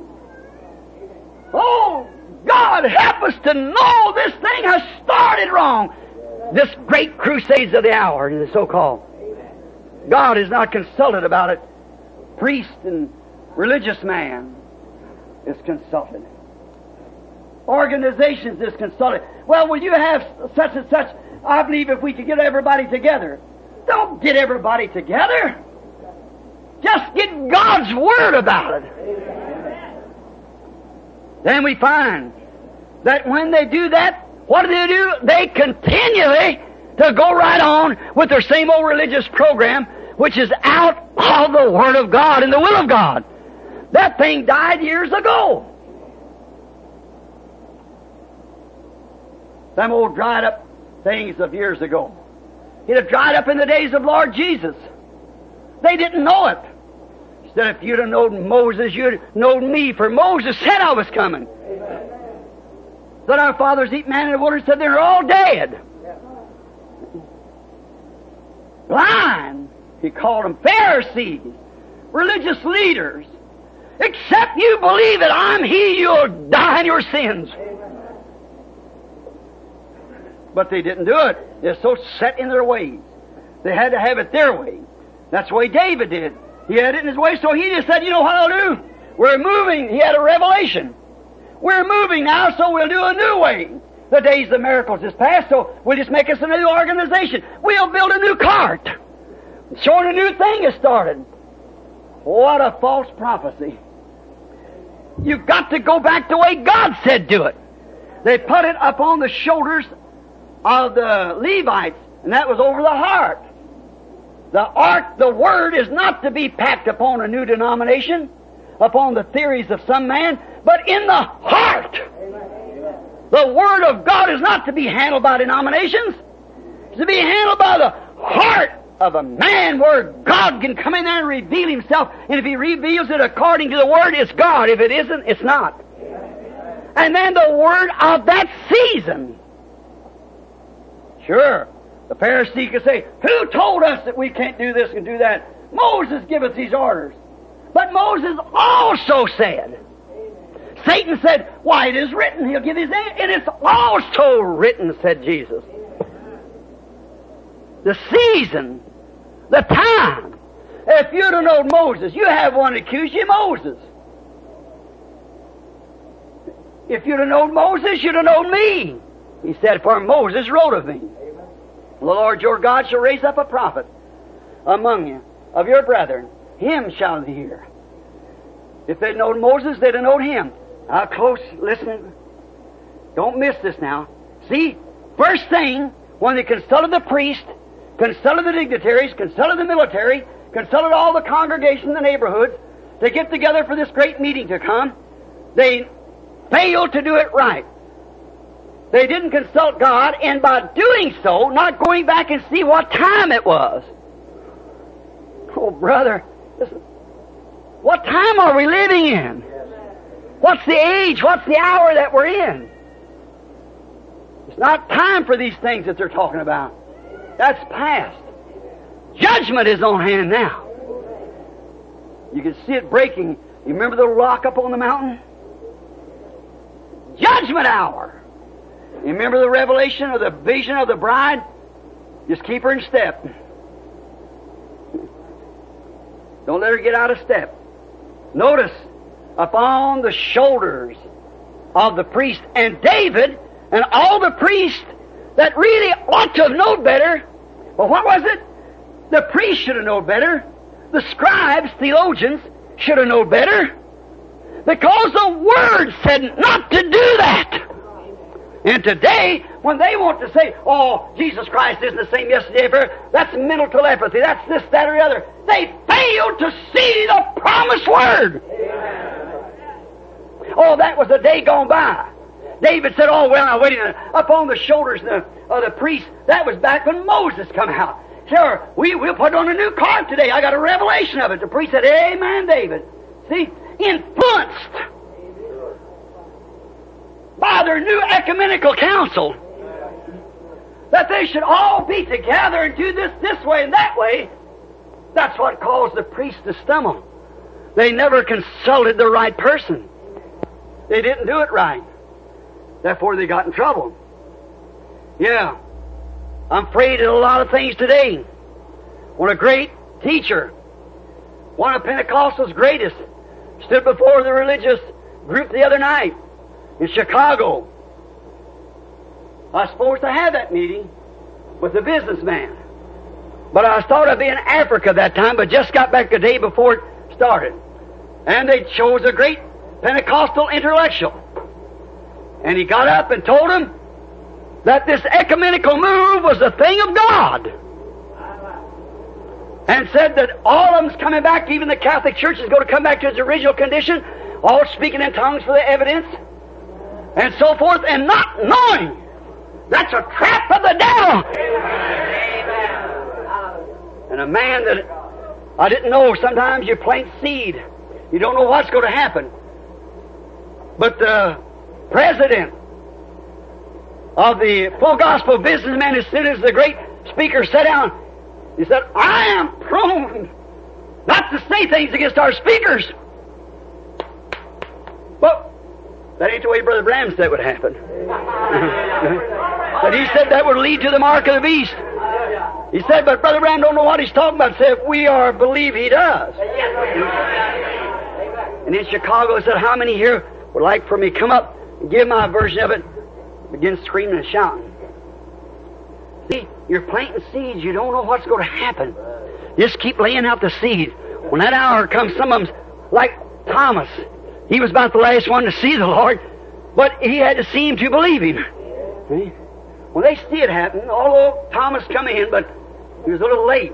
Oh, God, help us to know this thing has started wrong. This great crusades of the hour, the so-called. God is not consulted about it. Priest and religious man is consulted. Organizations is consulted. Well, will you have such and such? I believe if we could get everybody together. Don't get everybody together. Just get God's Word about it. Then we find that when they do that, what do they do? They continually to go right on with their same old religious program, which is out of the Word of God and the will of God. That thing died years ago. Them old dried up things of years ago. It had dried up in the days of Lord Jesus. They didn't know it. He said, if you'd have known Moses, you'd have known me, for Moses said I was coming. Amen. That our fathers eat manna in the wilderness, said they're all dead. Yeah. Blind. He called them Pharisees, religious leaders. Except you believe that I'm He, you'll die in your sins. Amen. But they didn't do it. They're so set in their ways. They had to have it their way. That's the way David did. He had it in his way, so he just said, you know what I'll do? We're moving. He had a revelation. We're moving now, so we'll do a new way. The days of miracles is past, so we'll just make us a new organization. We'll build a new cart. Showing a new thing has started. What a false prophecy. You've got to go back the way God said do it. They put it up on the shoulders of the Levites, and that was over the heart. The ark, the Word, is not to be packed upon a new denomination, upon the theories of some man, but in the heart. Amen. The Word of God is not to be handled by denominations. It's to be handled by the heart of a man, where God can come in there and reveal Himself. And if He reveals it according to the Word, it's God. If it isn't, it's not. Amen. And then the Word of that season. Sure. The Pharisee could say, who told us that we can't do this and do that? Moses giveth these orders. But Moses also said, Satan said, why, it is written, he'll give his name. It is also written, said Jesus. The season, the time. If you'd have known Moses, you have one that accused you, Moses. If you'd have known Moses, you'd have known me. He said, for Moses wrote of me. The Lord your God shall raise up a prophet among you, of your brethren. Him shall ye hear. If they'd known Moses, they'd have known him. Now, close, listen. Don't miss this now. See, first thing, when they consulted the priest, consulted the dignitaries, consulted the military, consulted all the congregation in the neighborhoods to get together for this great meeting to come, they failed to do it right. They didn't consult God, and by doing so, not going back and see what time it was. Oh, brother, listen. What time are we living in? What's the age? What's the hour that we're in? It's not time for these things that they're talking about. That's past. Judgment is on hand now. You can see it breaking. You remember the rock up on the mountain? Judgment hour. You remember the revelation of the vision of the bride? Just keep her in step. Don't let her get out of step. Notice, upon the shoulders of the priest and David and all the priests that really ought to have known better. Well, what was it? The priests should have known better. The scribes, theologians, should have known better. Because the Word said not to do that. And today, when they want to say, oh, Jesus Christ isn't the same yesterday, forever, that's mental telepathy, that's this, that, or the other, they fail to see the promised Word. Amen. Oh, that was the day gone by. David said, oh, well, now wait a minute, up on the shoulders of the, of the priest, that was back when Moses come out. Sure, we, we'll put on a new card today. I got a revelation of it. The priest said, amen, David. See, influenced by their new ecumenical council, that they should all be together and do this this way and that way. That's what caused the priests to stumble. They never consulted the right person. They didn't do it right. Therefore they got in trouble. Yeah. I'm afraid of a lot of things today. When a great teacher, one of Pentecostal's greatest, stood before the religious group the other night in Chicago. I was supposed to have that meeting with the businessman. But I thought I'd be in Africa that time, but just got back the day before it started. And they chose a great Pentecostal intellectual. And he got up and told him that this ecumenical move was a thing of God. And said that all of them's coming back, even the Catholic Church is going to come back to its original condition, all speaking in tongues for the evidence, and so forth, and not knowing that's a trap of the devil. Amen. And a man that I didn't know, sometimes you plant seed, you don't know what's going to happen. But the president of the Full Gospel Businessmen, as soon as the great speaker sat down, he said, I am prone not to say things against our speakers. Well, that ain't the way Brother Branham said would happen. But he said that would lead to the mark of the beast. He said, but Brother Branham don't know what he's talking about. He said, if we are believe he does. And in Chicago, he said, how many here would like for me to come up and give my version of it? Begin screaming and shouting. See, you're planting seeds. You don't know what's going to happen. Just keep laying out the seed. When that hour comes, some of them's like Thomas. He was about the last one to see the Lord, but he had to see Him to believe Him. See? When they see it happen, although Thomas come in, but he was a little late.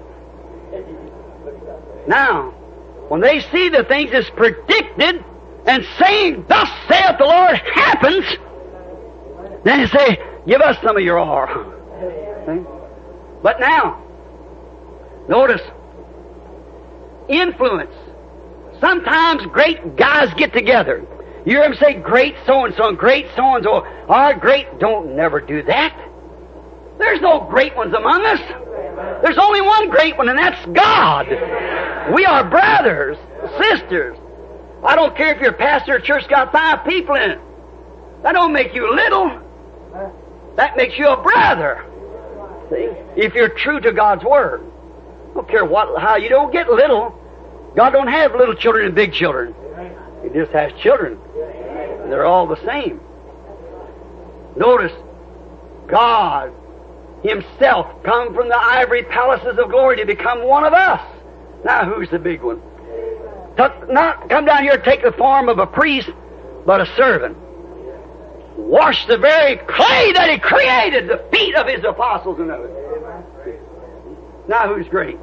Now, when they see the things that's predicted and saying, thus saith the Lord, happens, then they say, give us some of your oil. See? But now, notice, influence. Sometimes great guys get together. You hear them say, great so-and-so and great so-and-so. Our great, don't never do that. There's no great ones among us. There's only one great one, and that's God. We are brothers, sisters. I don't care if your pastor of church got five people in it. That don't make you little. That makes you a brother. See? If you're true to God's Word. I don't care what, how, you don't get little. God don't have little children and big children. He just has children. They're all the same. Notice, God Himself come from the ivory palaces of glory to become one of us. Now who's the big one? To not come down here and take the form of a priest, but a servant. Wash the very clay that He created, the feet of His apostles and others. Now who's great?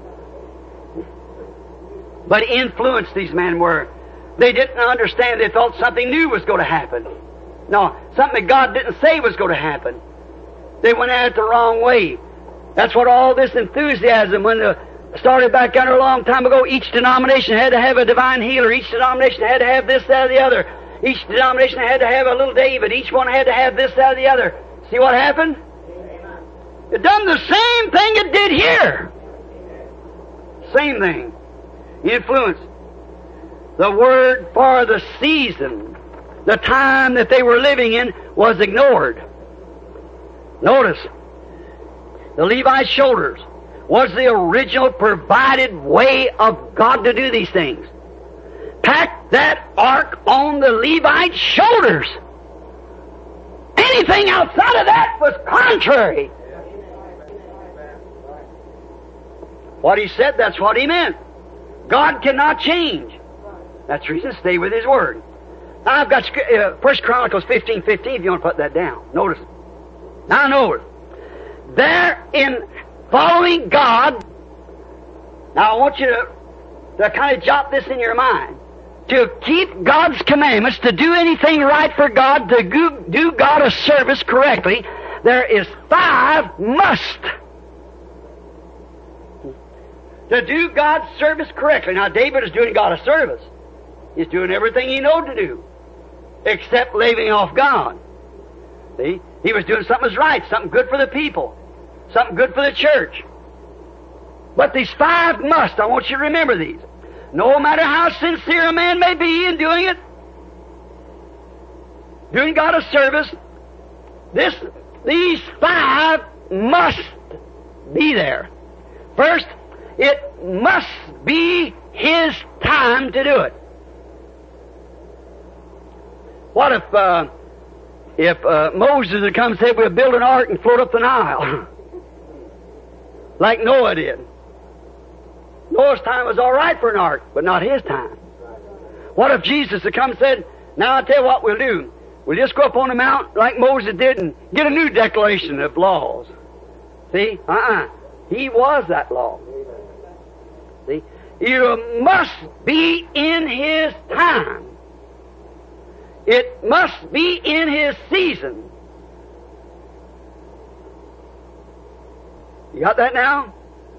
But influenced these men were. They didn't understand. They thought something new was going to happen. No, something that God didn't say was going to happen. They went at it the wrong way. That's what all this enthusiasm, when it started back under a long time ago, each denomination had to have a divine healer. Each denomination had to have this, that, or the other. Each denomination had to have a little David. Each one had to have this, that, or the other. See what happened? It done the same thing it did here. Same thing. Influence. The word for the season, the time that they were living in, was ignored. Notice, the Levite's shoulders was the original provided way of God to do these things. Pack that ark on the Levite's shoulders. Anything outside of that was contrary. What He said, that's what He meant. God cannot change. That's the reason, stay with His Word. Now I've got uh, First Chronicles fifteen fifteen, if you want to put that down. Notice. Now notice. There in following God, now I want you to, to kind of jot this in your mind. To keep God's commandments, to do anything right for God, to go, do God a service correctly, there is five must. To do God's service correctly. Now David is doing God a service. He's doing everything he knew to do, except leaving off God. See? He was doing something that's right, something good for the people, something good for the church. But these five must, I want you to remember these. No matter how sincere a man may be in doing it, doing God a service, this, these five must be there. First, it must be His time to do it. What if uh, if uh, Moses had come and said, we'll build an ark and float up the Nile? Like Noah did. Noah's time was all right for an ark, but not his time. What if Jesus had come and said, now I'll tell you what we'll do. We'll just go up on the mount like Moses did and get a new declaration of laws. See? Uh-uh. He was that law. See? You must be in His time. It must be in His season. You got that now?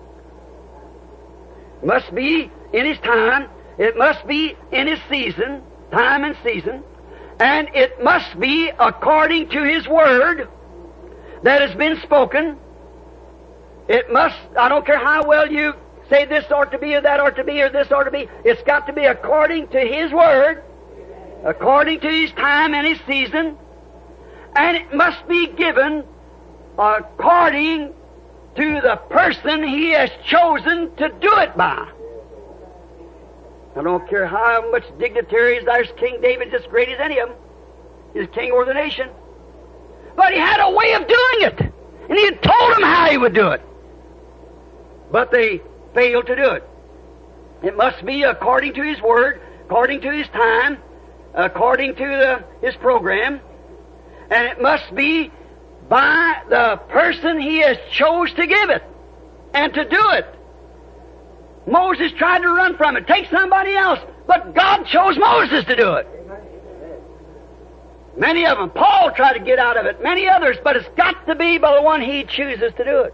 It must be in His time. It must be in His season, time and season. And it must be according to His Word that has been spoken. It must, I don't care how well you say this ought to be or that ought to be or this ought to be. It's got to be according to His Word, according to His time and His season. And it must be given according to the person He has chosen to do it by. I don't care how much dignitaries, there's King David, as great as any of them. He's king over the nation. But he had a way of doing it. And He had told them how He would do it. But they failed to do it. It must be according to His Word, according to His time, according to the, His program. And it must be by the person He has chose to give it and to do it. Moses tried to run from it, take somebody else, but God chose Moses to do it. Many of them, Paul tried to get out of it, many others, but it's got to be by the one He chooses to do it.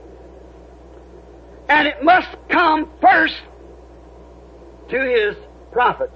And it must come first to His prophets.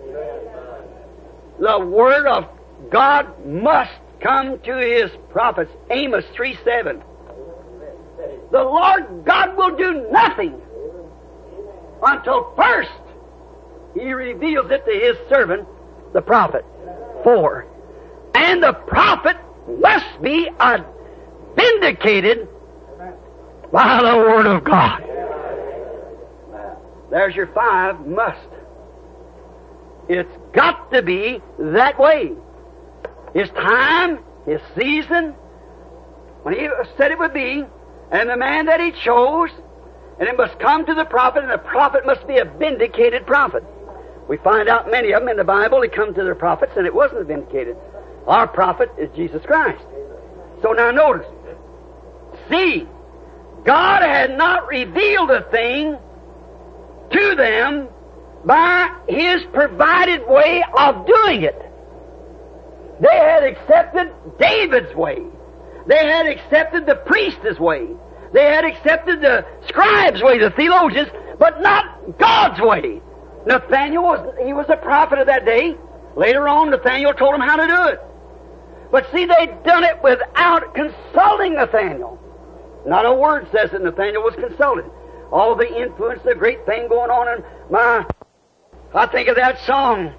The Word of God must come to His prophets. Amos three seven. The Lord God will do nothing until first He reveals it to His servant, the prophet. Four. And the prophet must be uh, vindicated by the Word of God. There's your five must. It's got to be that way. His time, His season, when He said it would be, and the man that He chose, and it must come to the prophet, and the prophet must be a vindicated prophet. We find out many of them in the Bible, they come to their prophets, and it wasn't vindicated. Our prophet is Jesus Christ. So now notice. See, God had not revealed a thing to them by His provided way of doing it. They had accepted David's way. They had accepted the priest's way. They had accepted the scribe's way, the theologians, but not God's way. Nathaniel was, he was a prophet of that day. Later on, Nathaniel told him how to do it. But see, they'd done it without consulting Nathaniel. Not a word says that Nathaniel was consulted. All the influence, the great thing going on in my... I think of that song.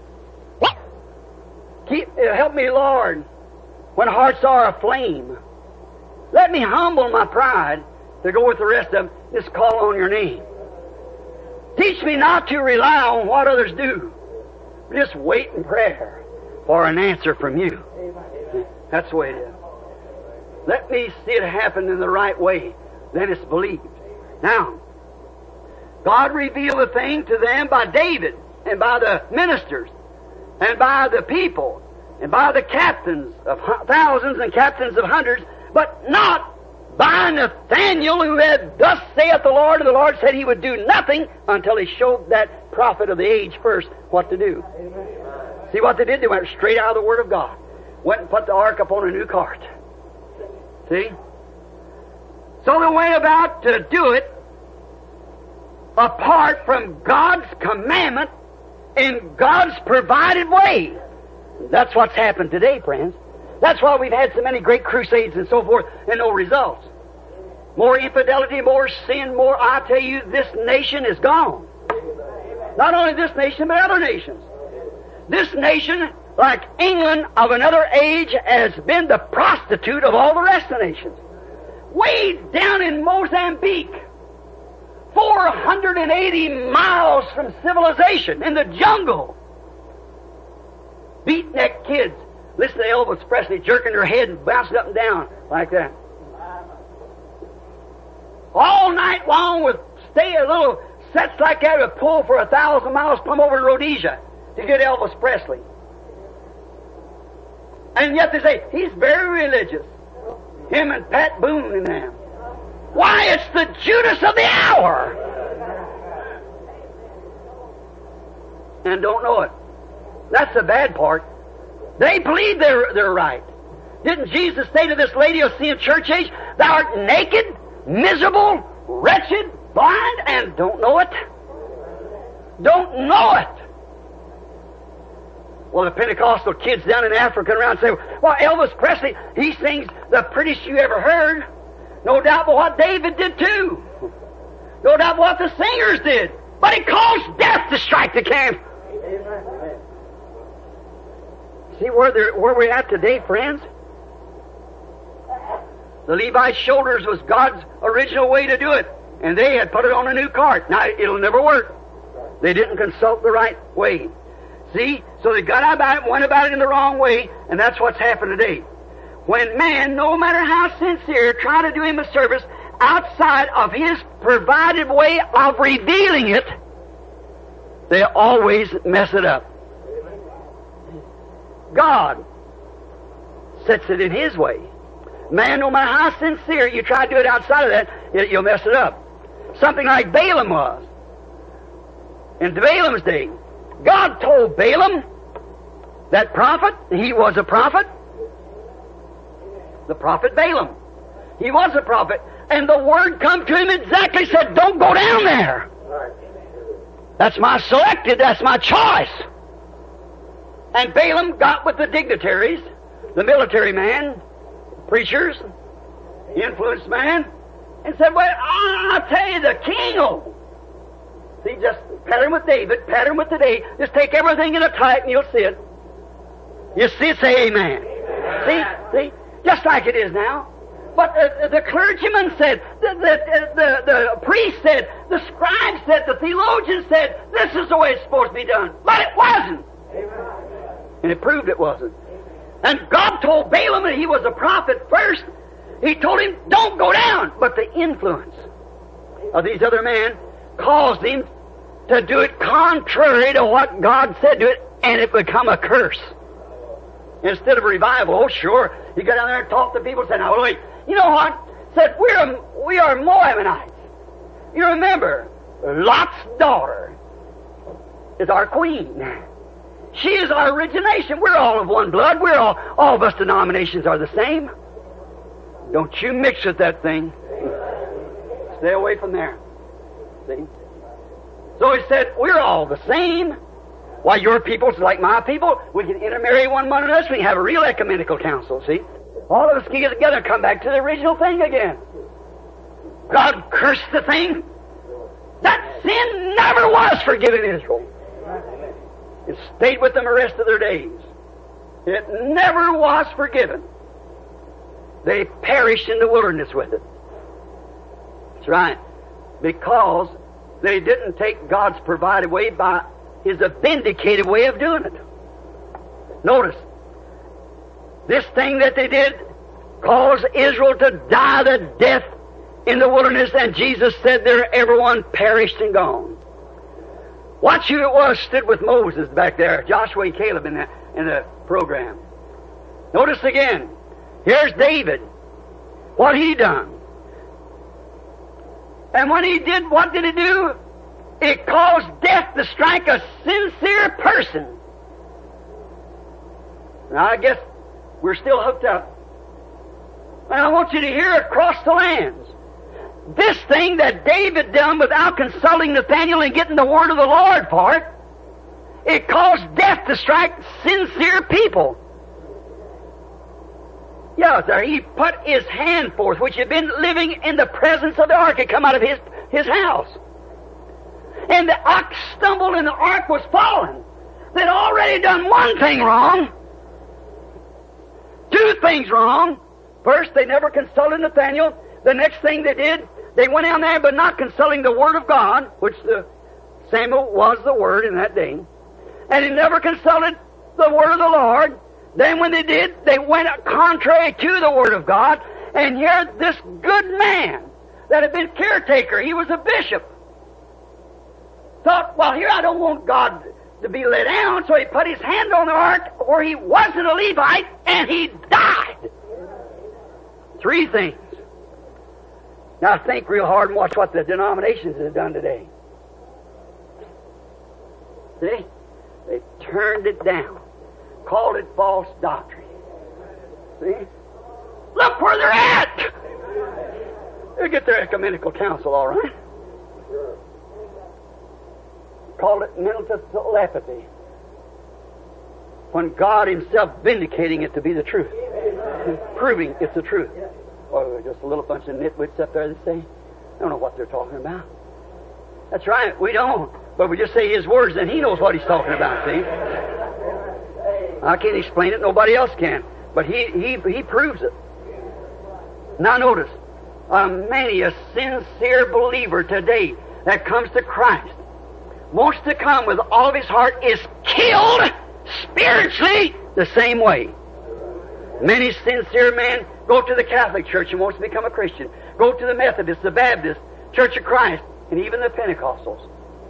Keep, help me, Lord, when hearts are aflame. Let me humble my pride to go with the rest of them. Just call on your name. Teach me not to rely on what others do. Just wait in prayer for an answer from you. That's the way it is. Let me see it happen in the right way. Then it's believed. Now, God revealed a thing to them by David and by the ministers and by the people and by the captains of thousands and captains of hundreds, but not by Nathaniel, who had, thus saith the Lord, and the Lord said He would do nothing until He showed that prophet of the age first what to do. Amen. See what they did? They went straight out of the Word of God. Went and put the ark upon a new cart. See? So they went about to do it apart from God's commandment in God's provided way. That's what's happened today, friends. That's why we've had so many great crusades and so forth and no results. More infidelity, more sin, more, I tell you, this nation is gone. Not only this nation, but other nations. This nation, like England of another age, has been the prostitute of all the rest of the nations. Way down in Mozambique, four hundred eighty miles from civilization, in the jungle, beat-neck kids. Listen to Elvis Presley jerking her head and bouncing up and down like that. All night long with stay a little sets like that would pull for a thousand miles, come over to Rhodesia to get Elvis Presley. And yet they say, he's very religious. Him and Pat Boone and them. Why, it's the Judas of the hour! And don't know it. That's the bad part. They believe they're, they're right. Didn't Jesus say to this lady of seeing church age, thou art naked, miserable, wretched, blind, and don't know it? Don't know it. Well, the Pentecostal kids down in Africa and around say, well, Elvis Presley, he sings the prettiest you ever heard. No doubt but what David did too. No doubt what the singers did. But it caused death to strike the camp. Amen. See where, where we're at today, friends? The Levite shoulders was God's original way to do it. And they had put it on a new cart. Now, it'll never work. They didn't consult the right way. See? So they got about it, went about it in the wrong way, and that's what's happened today. When man, no matter how sincere, try to do him a service outside of his provided way of revealing it, they always mess it up. God sets it in His way. Man, no matter how sincere, you try to do it outside of that, you'll mess it up. Something like Balaam was. In Balaam's day, God told Balaam, that prophet, he was a prophet. The prophet Balaam. He was a prophet. And the word come to him exactly, said, don't go down there. That's my selected, that's my choice. And Balaam got with the dignitaries, the military man, preachers, influenced man, and said, well, I'll tell you, the king will, See, just pattern with David, pattern with today. Just take everything in a tight and you'll see it. You see it, say amen. amen. See, see, just like it is now. But uh, the clergyman said, the, the, the, the priest said, the scribe said, the theologian said, this is the way it's supposed to be done. But it wasn't. Amen. And it proved it wasn't. And God told Balaam that he was a prophet first. He told him, don't go down. But the influence of these other men caused him to do it contrary to what God said to it, and it become a curse. Instead of a revival, oh sure, he got down there and talked to people and said, now wait, you know what? Said, we're, we are Moabites. You remember, Lot's daughter is our queen. She is our origination. We're all of one blood. We're all, all of us denominations are the same. Don't you mix with that thing. Stay away from there. See? So he said, we're all the same. Why, your people's like my people. We can intermarry one among us. We can have a real ecumenical council, see? All of us can get together and come back to the original thing again. God cursed the thing. That sin never was forgiven Israel. It stayed with them the rest of their days. It never was forgiven. They perished in the wilderness with it. That's right. Because they didn't take God's provided way by His vindicated way of doing it. Notice, this thing that they did caused Israel to die the death in the wilderness, and Jesus said there everyone perished and gone. Watch who it was stood with Moses back there, Joshua and Caleb in the, in the program. Notice again, here's David. What he done. And when he did, what did he do? It caused death to strike a sincere person. Now I guess we're still hooked up. And I want you to hear it across the lands. This thing that David done without consulting Nathaniel and getting the word of the Lord for it, it caused death to strike sincere people. Yeah, sir, he put his hand forth, which had been living in the presence of the ark, had come out of his, his house. And the ox stumbled and the ark was fallen. They'd already done one thing wrong. Two things wrong. First, they never consulted Nathaniel. The next thing they did, they went down there but not consulting the Word of God, which the Samuel was the Word in that day. And he never consulted the Word of the Lord. Then when they did, they went contrary to the Word of God. And here this good man that had been caretaker, he was a bishop, thought, well, here I don't want God to be let down, so he put his hand on the ark where he wasn't a Levite, and he died. Three things. Now think real hard and watch what the denominations have done today. See? They turned it down. Called it false doctrine. See? Look where they're at! They get their ecumenical council, all right. Called it mental telepathy. When God Himself vindicating it to be the truth. Proving it's the truth. Or just a little bunch of nitwits up there that say, I don't know what they're talking about. That's right, we don't. But we just say His words and He knows what He's talking about, see? I can't explain it, nobody else can. But He He, he proves it. Now notice, uh, many a sincere believer today that comes to Christ, wants to come with all of his heart, is killed spiritually the same way. Many sincere men go to the Catholic Church and wants to become a Christian. Go to the Methodist, the Baptist, Church of Christ, and even the Pentecostals.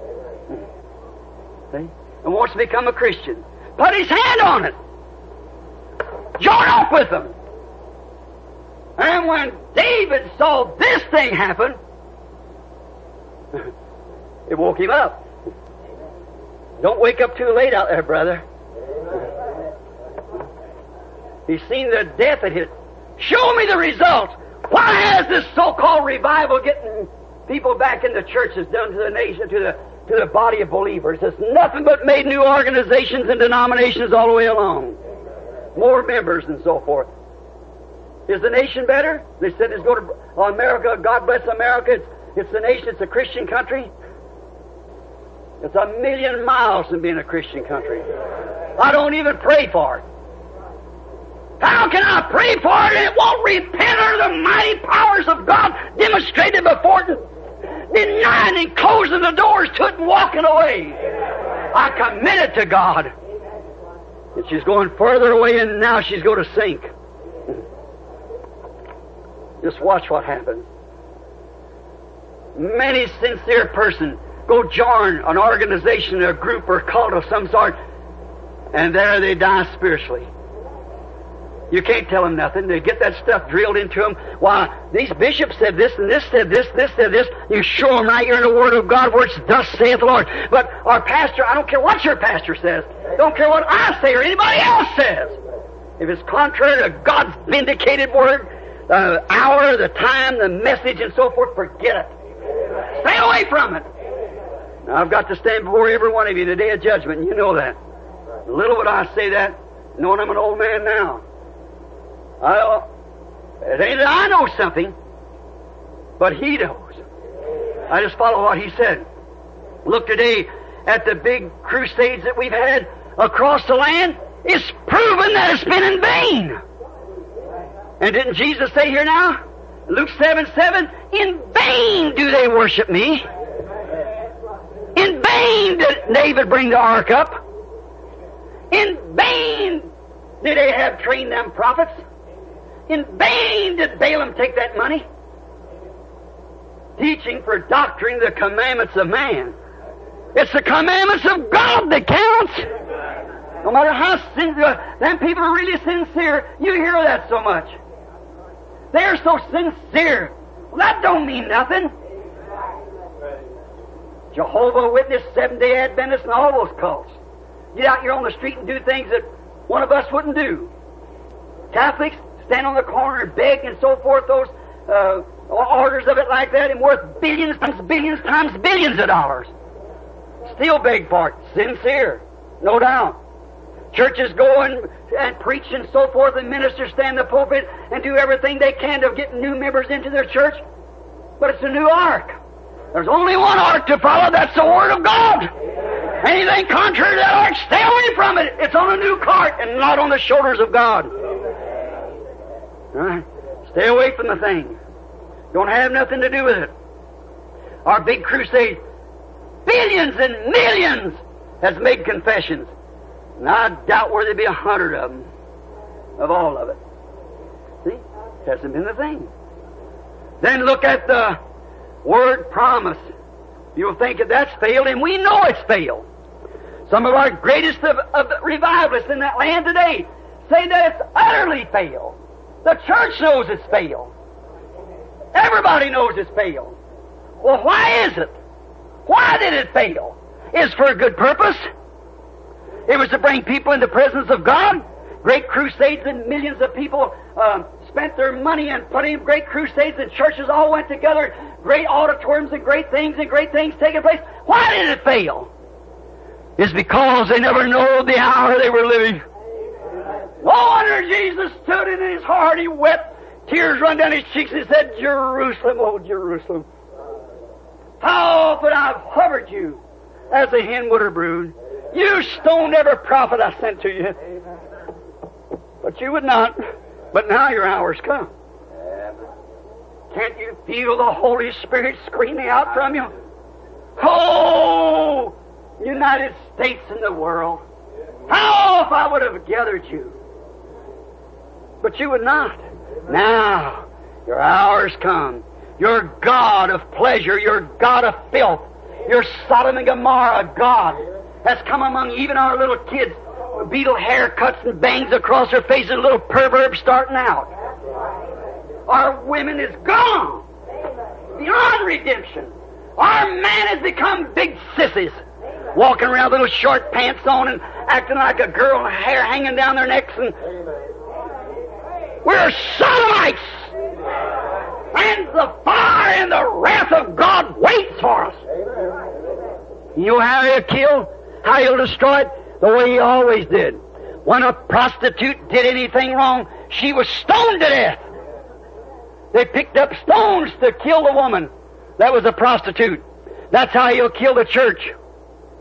See? And wants to become a Christian. Put his hand on it. Join up with them. And when David saw this thing happen, it woke him up. Don't wake up too late out there, brother. He's seen the death that hit. Show me the results. Why has this so-called revival getting people back in the churches done to the nation, to the to the body of believers? It's nothing but made new organizations and denominations all the way along. More members and so forth. Is the nation better? They said it's going to America. God bless America. It's, it's the nation. It's a Christian country. It's a million miles from being a Christian country. I don't even pray for it. How can I pray for it and it won't repent under the mighty powers of God demonstrated before it, denying and closing the doors to it and walking away? I commit it to God. And she's going further away, and now she's going to sink. Just watch what happens. Many sincere person go join an organization, a group, or cult of some sort, and there they die spiritually. You can't tell them nothing. They get that stuff drilled into them. Why, these bishops said this, and this said this, this said this. You show them right here in the Word of God where it's thus saith the Lord. But our pastor, I don't care what your pastor says. Don't care what I say or anybody else says. If it's contrary to God's vindicated Word, the hour, the time, the message, and so forth, forget it. Stay away from it. Now, I've got to stand before every one of you in the day of judgment, and you know that. Little would I say that, knowing I'm an old man now. I, it ain't that I know something, but He knows. I just follow what He said. Look today at the big crusades that we've had across the land. It's proven that it's been in vain. And didn't Jesus say here now, Luke seven seven, in vain do they worship me. In vain did David bring the ark up. In vain did Ahab train them prophets. In vain did Balaam take that money. Teaching for doctrine the commandments of man. It's the commandments of God that counts. No matter how sincere, them people are really sincere, you hear that so much. They're so sincere. Well, that don't mean nothing. Jehovah Witness, Seventh-day Adventists, and all those cults. Get out here on the street and do things that one of us wouldn't do. Catholics stand on the corner and beg and so forth, those uh, orders of it like that, and worth billions times billions times billions of dollars. Still beg for it. Sincere. No doubt. Churches go and, and preach and so forth, and ministers stand in the pulpit and do everything they can to get new members into their church. But it's a new ark. There's only one ark to follow. That's the Word of God. Anything contrary to that ark, stay away from it. It's on a new cart and not on the shoulders of God. All right? Stay away from the thing. Don't have nothing to do with it. Our big crusade, billions and millions has made confessions. And I doubt where there'd be a hundred of them, of all of it. See? It hasn't been the thing. Then look at the word promise. You'll think that that's failed, and we know it's failed. Some of our greatest of, of revivalists in that land today say that it's utterly failed. The church knows it's failed. Everybody knows it's failed. Well, why is it? Why did it fail? It's for a good purpose. It was to bring people in the presence of God. Great crusades, and millions of people uh, spent their money and put in great crusades, and churches all went together. Great auditoriums and great things and great things taking place. Why did it fail? It's because they never know the hour they were living. No wonder Jesus stood in his heart, he wept. Tears run down his cheeks and he said, Jerusalem, oh Jerusalem, how often I've hovered you as a hen would her brood. You stoned every prophet I sent to you. But you would not. But now your hour's come. Can't you feel the Holy Spirit screaming out from you? Oh, United States and the world, how if I would have gathered you? But you would not. Now, your hour's come. Your God of pleasure, your God of filth, your Sodom and Gomorrah God has come among even our little kids. Beetle haircuts and bangs across their faces, little perverbs starting out. Our women is gone. Beyond redemption. Our man has become big sissies. Walking around with little short pants on and acting like a girl and hair hanging down their necks. And we're sodomites. And the fire and the wrath of God waits for us. You know how he'll kill? How he'll destroy it? The way he always did. When a prostitute did anything wrong, she was stoned to death. They picked up stones to kill the woman that was a prostitute. That's how he'll kill the church.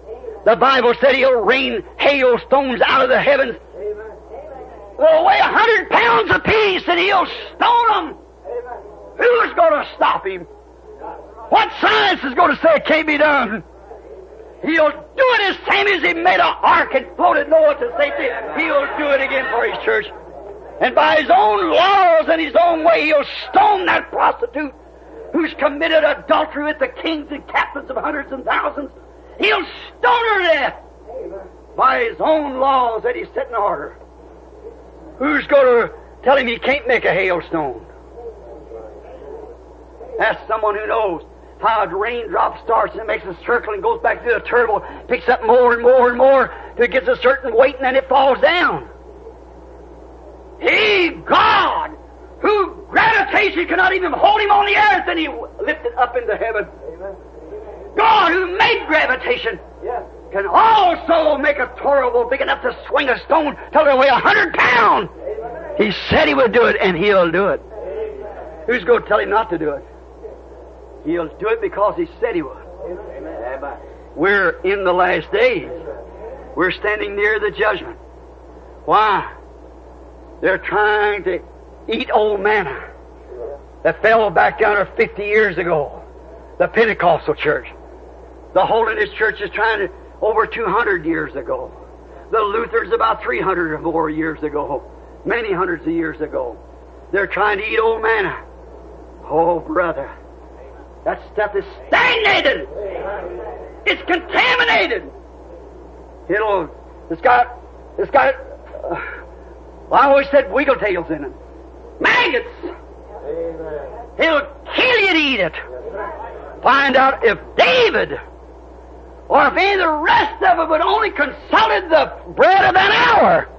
The Bible said He'll rain hailstones out of the heavens. They'll weigh a hundred pounds apiece, and He'll stone them. Who's going to stop Him? What science is going to say it can't be done? He'll do it as same as He made an ark and floated Noah to safety. He'll do it again for His church. And by His own laws and His own way, He'll stone that prostitute who's committed adultery with the kings and captains of hundreds and thousands. He'll stone her to death by His own laws that He's set in order. Who's going to tell Him He can't make a hailstone? Ask someone who knows how a raindrop starts and makes a circle and goes back through the turbo, picks up more and more and more till it gets a certain weight and then it falls down. He, God, who gravitation cannot even hold Him on the earth, and He lifted up into heaven. God, who made gravitation, can also make a torable big enough to swing a stone till it weigh a hundred pounds. He said He would do it, and He'll do it. Who's going to tell Him not to do it? He'll do it because He said He would. We're in the last days. We're standing near the judgment. Why? They're trying to eat old manna that fell back down there fifty years ago. The Pentecostal church. The Holiness Church is trying to over two hundred years ago. The Lutherans about three hundred or more years ago. Many hundreds of years ago. They're trying to eat old manna. Oh, brother. That stuff is stagnated. It's contaminated. It'll, it's got, it's got, uh, well, I always said wiggle tails in it. Maggots. It'll kill you to eat it. Find out if David or if any of the rest of it would only consulted the bread of an hour.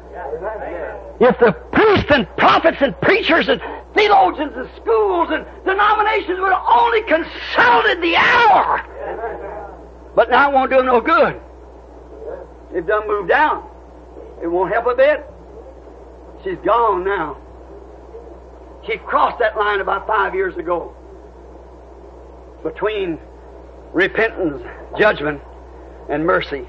If the priests and prophets and preachers and theologians and schools and denominations would have only consulted the hour. But now it won't do them no good. They've done moved out. It won't help a bit. She's gone now. She crossed that line about five years ago between repentance, judgment, and mercy.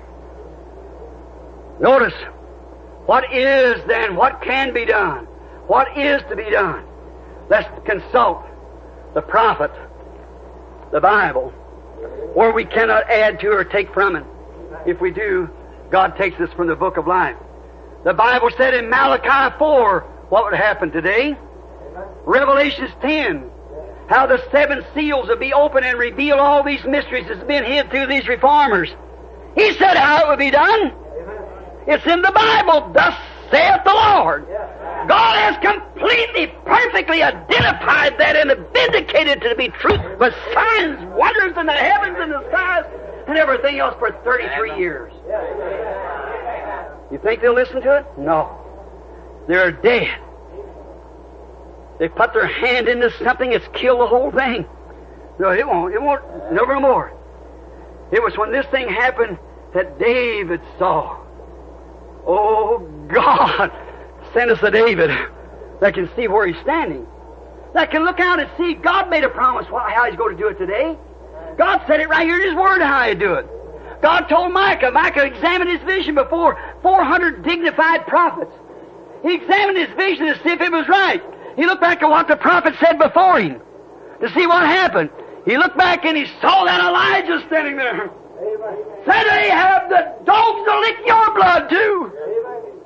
Notice, what is then, what can be done? What is to be done? Let's consult the prophet, the Bible, where we cannot add to or take from it. If we do, God takes us from the book of life. The Bible said in Malachi four what would happen today. Revelations ten, how the seven seals will be opened and reveal all these mysteries that's been hid through these reformers. He said how it would be done. It's in the Bible. Thus saith the Lord. God has completely, perfectly identified that and vindicated it to be truth with signs, wonders in the heavens and the skies and everything else for thirty-three years. You think they'll listen to it? No. They're dead. They put their hand into something that's killed the whole thing. No, it won't. It won't. Never more. It was when this thing happened that David saw. Oh, God, send us a David that can see where he's standing. That can look out and see God made a promise how He's going to do it today. God said it right here in His Word how He'd do it. God told Micah. Micah examined his vision before four hundred dignified prophets. He examined his vision to see if it was right. He looked back at what the prophet said before him to see what happened. He looked back and he saw that Elijah standing there. Amen. Said, Ahab, the dogs will lick your blood too. Amen.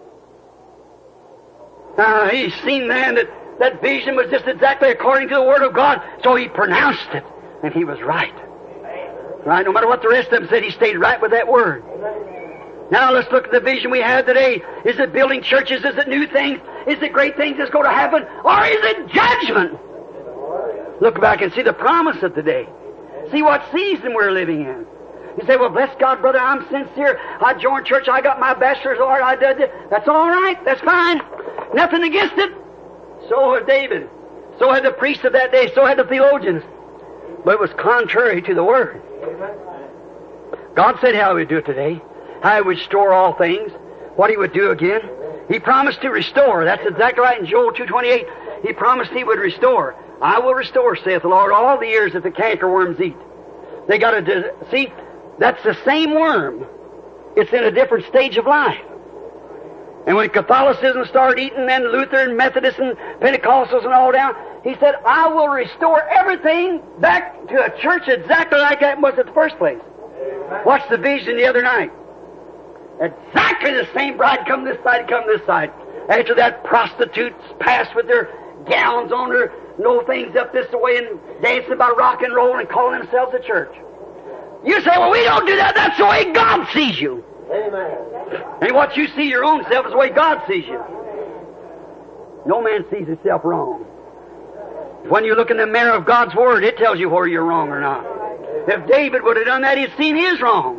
Now, he's seen then that that vision was just exactly according to the Word of God, so he pronounced it, and he was right. Right? No matter what the rest of them said, he stayed right with that Word. Now let's look at the vision we have today. Is it building churches? Is it new things? Is it great things that's going to happen? Or is it judgment? Look back and see the promise of today. See what season we're living in. You say, well, bless God, brother, I'm sincere. I joined church. I got my bachelor's, Lord. I did it. That's all right. That's fine. Nothing against it. So had David. So had the priests of that day. So had the theologians. But it was contrary to the Word. God said how He would do it today. How He would restore all things. What He would do again. He promised to restore. That's exactly right in Joel two twenty-eight. He promised He would restore. I will restore, saith the Lord, all the years that the cankerworms eat. They got to see, that's the same worm it's in a different stage of life. And when Catholicism started eating, then Luther and Methodists and Pentecostals and all down, he said, I will restore everything back to a church exactly like that was at the first place. Watched the vision the other night. Exactly the same bride come this side, come this side. After that, prostitutes passed with their gowns on their no things up this way and dancing by rock and roll and calling themselves a church. You say, well, we don't do that. That's the way God sees you. Amen. And what you see your own self is the way God sees you. No man sees himself wrong. When you look in the mirror of God's Word, it tells you whether you're wrong or not. If David would have done that, he'd seen his wrong.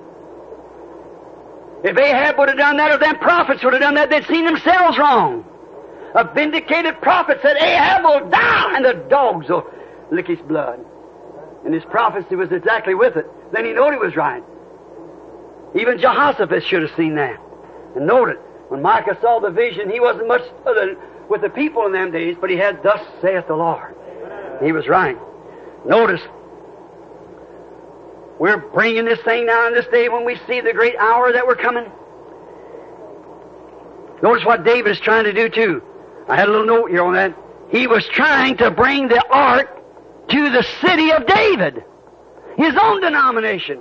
If Ahab would have done that, or them prophets would have done that, they'd seen themselves wrong. A vindicated prophet said, Ahab will die, and the dogs will lick his blood. And his prophecy was exactly with it. Then he knew he was right. Even Jehoshaphat should have seen that. And noted, when Micah saw the vision, he wasn't much with the people in them days, but he had, thus saith the Lord. He was right. Notice, we're bringing this thing now in this day when we see the great hour that we're coming. Notice what David is trying to do too. I had a little note here on that. He was trying to bring the ark to the city of David, his own denomination.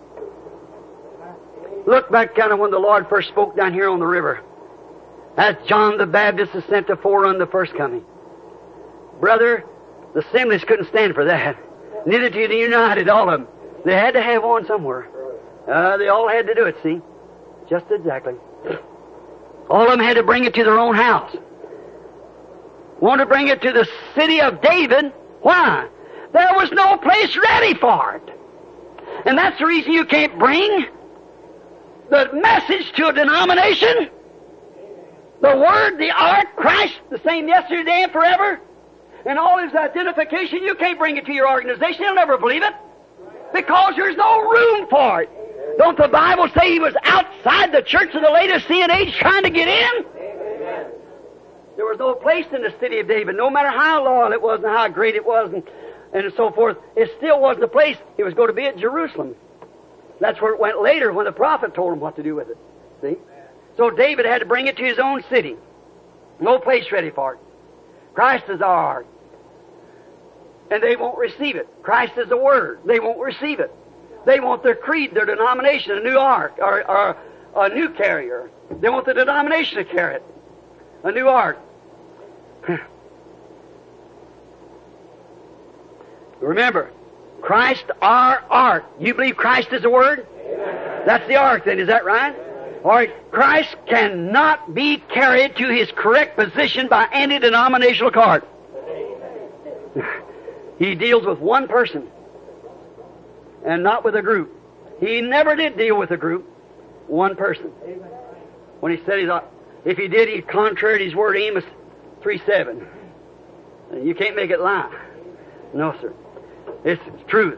Look back kind of when the Lord first spoke down here on the river. As John the Baptist is sent to forerun the first coming. Brother, the Assemblies couldn't stand for that. Neither did the United, all of them. They had to have one somewhere. Uh, they all had to do it, see? Just exactly. All of them had to bring it to their own house. Wanted to bring it to the city of David. Why? There was no place ready for it. And that's the reason you can't bring the message to a denomination. The Word, the Ark, Christ, the same yesterday, today, and forever. And all His identification, you can't bring it to your organization. They'll never believe it. Because there's no room for it. Don't the Bible say He was outside the church of the Laodicean age trying to get in? Amen. There was no place in the city of David, no matter how loyal it was and how great it was and, and so forth. It still wasn't a place. It was going to be at Jerusalem. That's where it went later when the prophet told him what to do with it. See? So David had to bring it to his own city. No place ready for it. Christ is our ark. And they won't receive it. Christ is the Word. They won't receive it. They want their creed, their denomination, a new ark, or, or a new carrier. They want the denomination to carry it. A new ark. Remember, Christ our ark. You believe Christ is the Word? Amen. That's the ark then, is that right? All right, Christ cannot be carried to His correct position by any denominational cart. He deals with one person and not with a group. He never did deal with a group. One person. When He said He's, if He did, He contraried His word, Amos three seven. And you can't make it lie. No, sir. It's truth.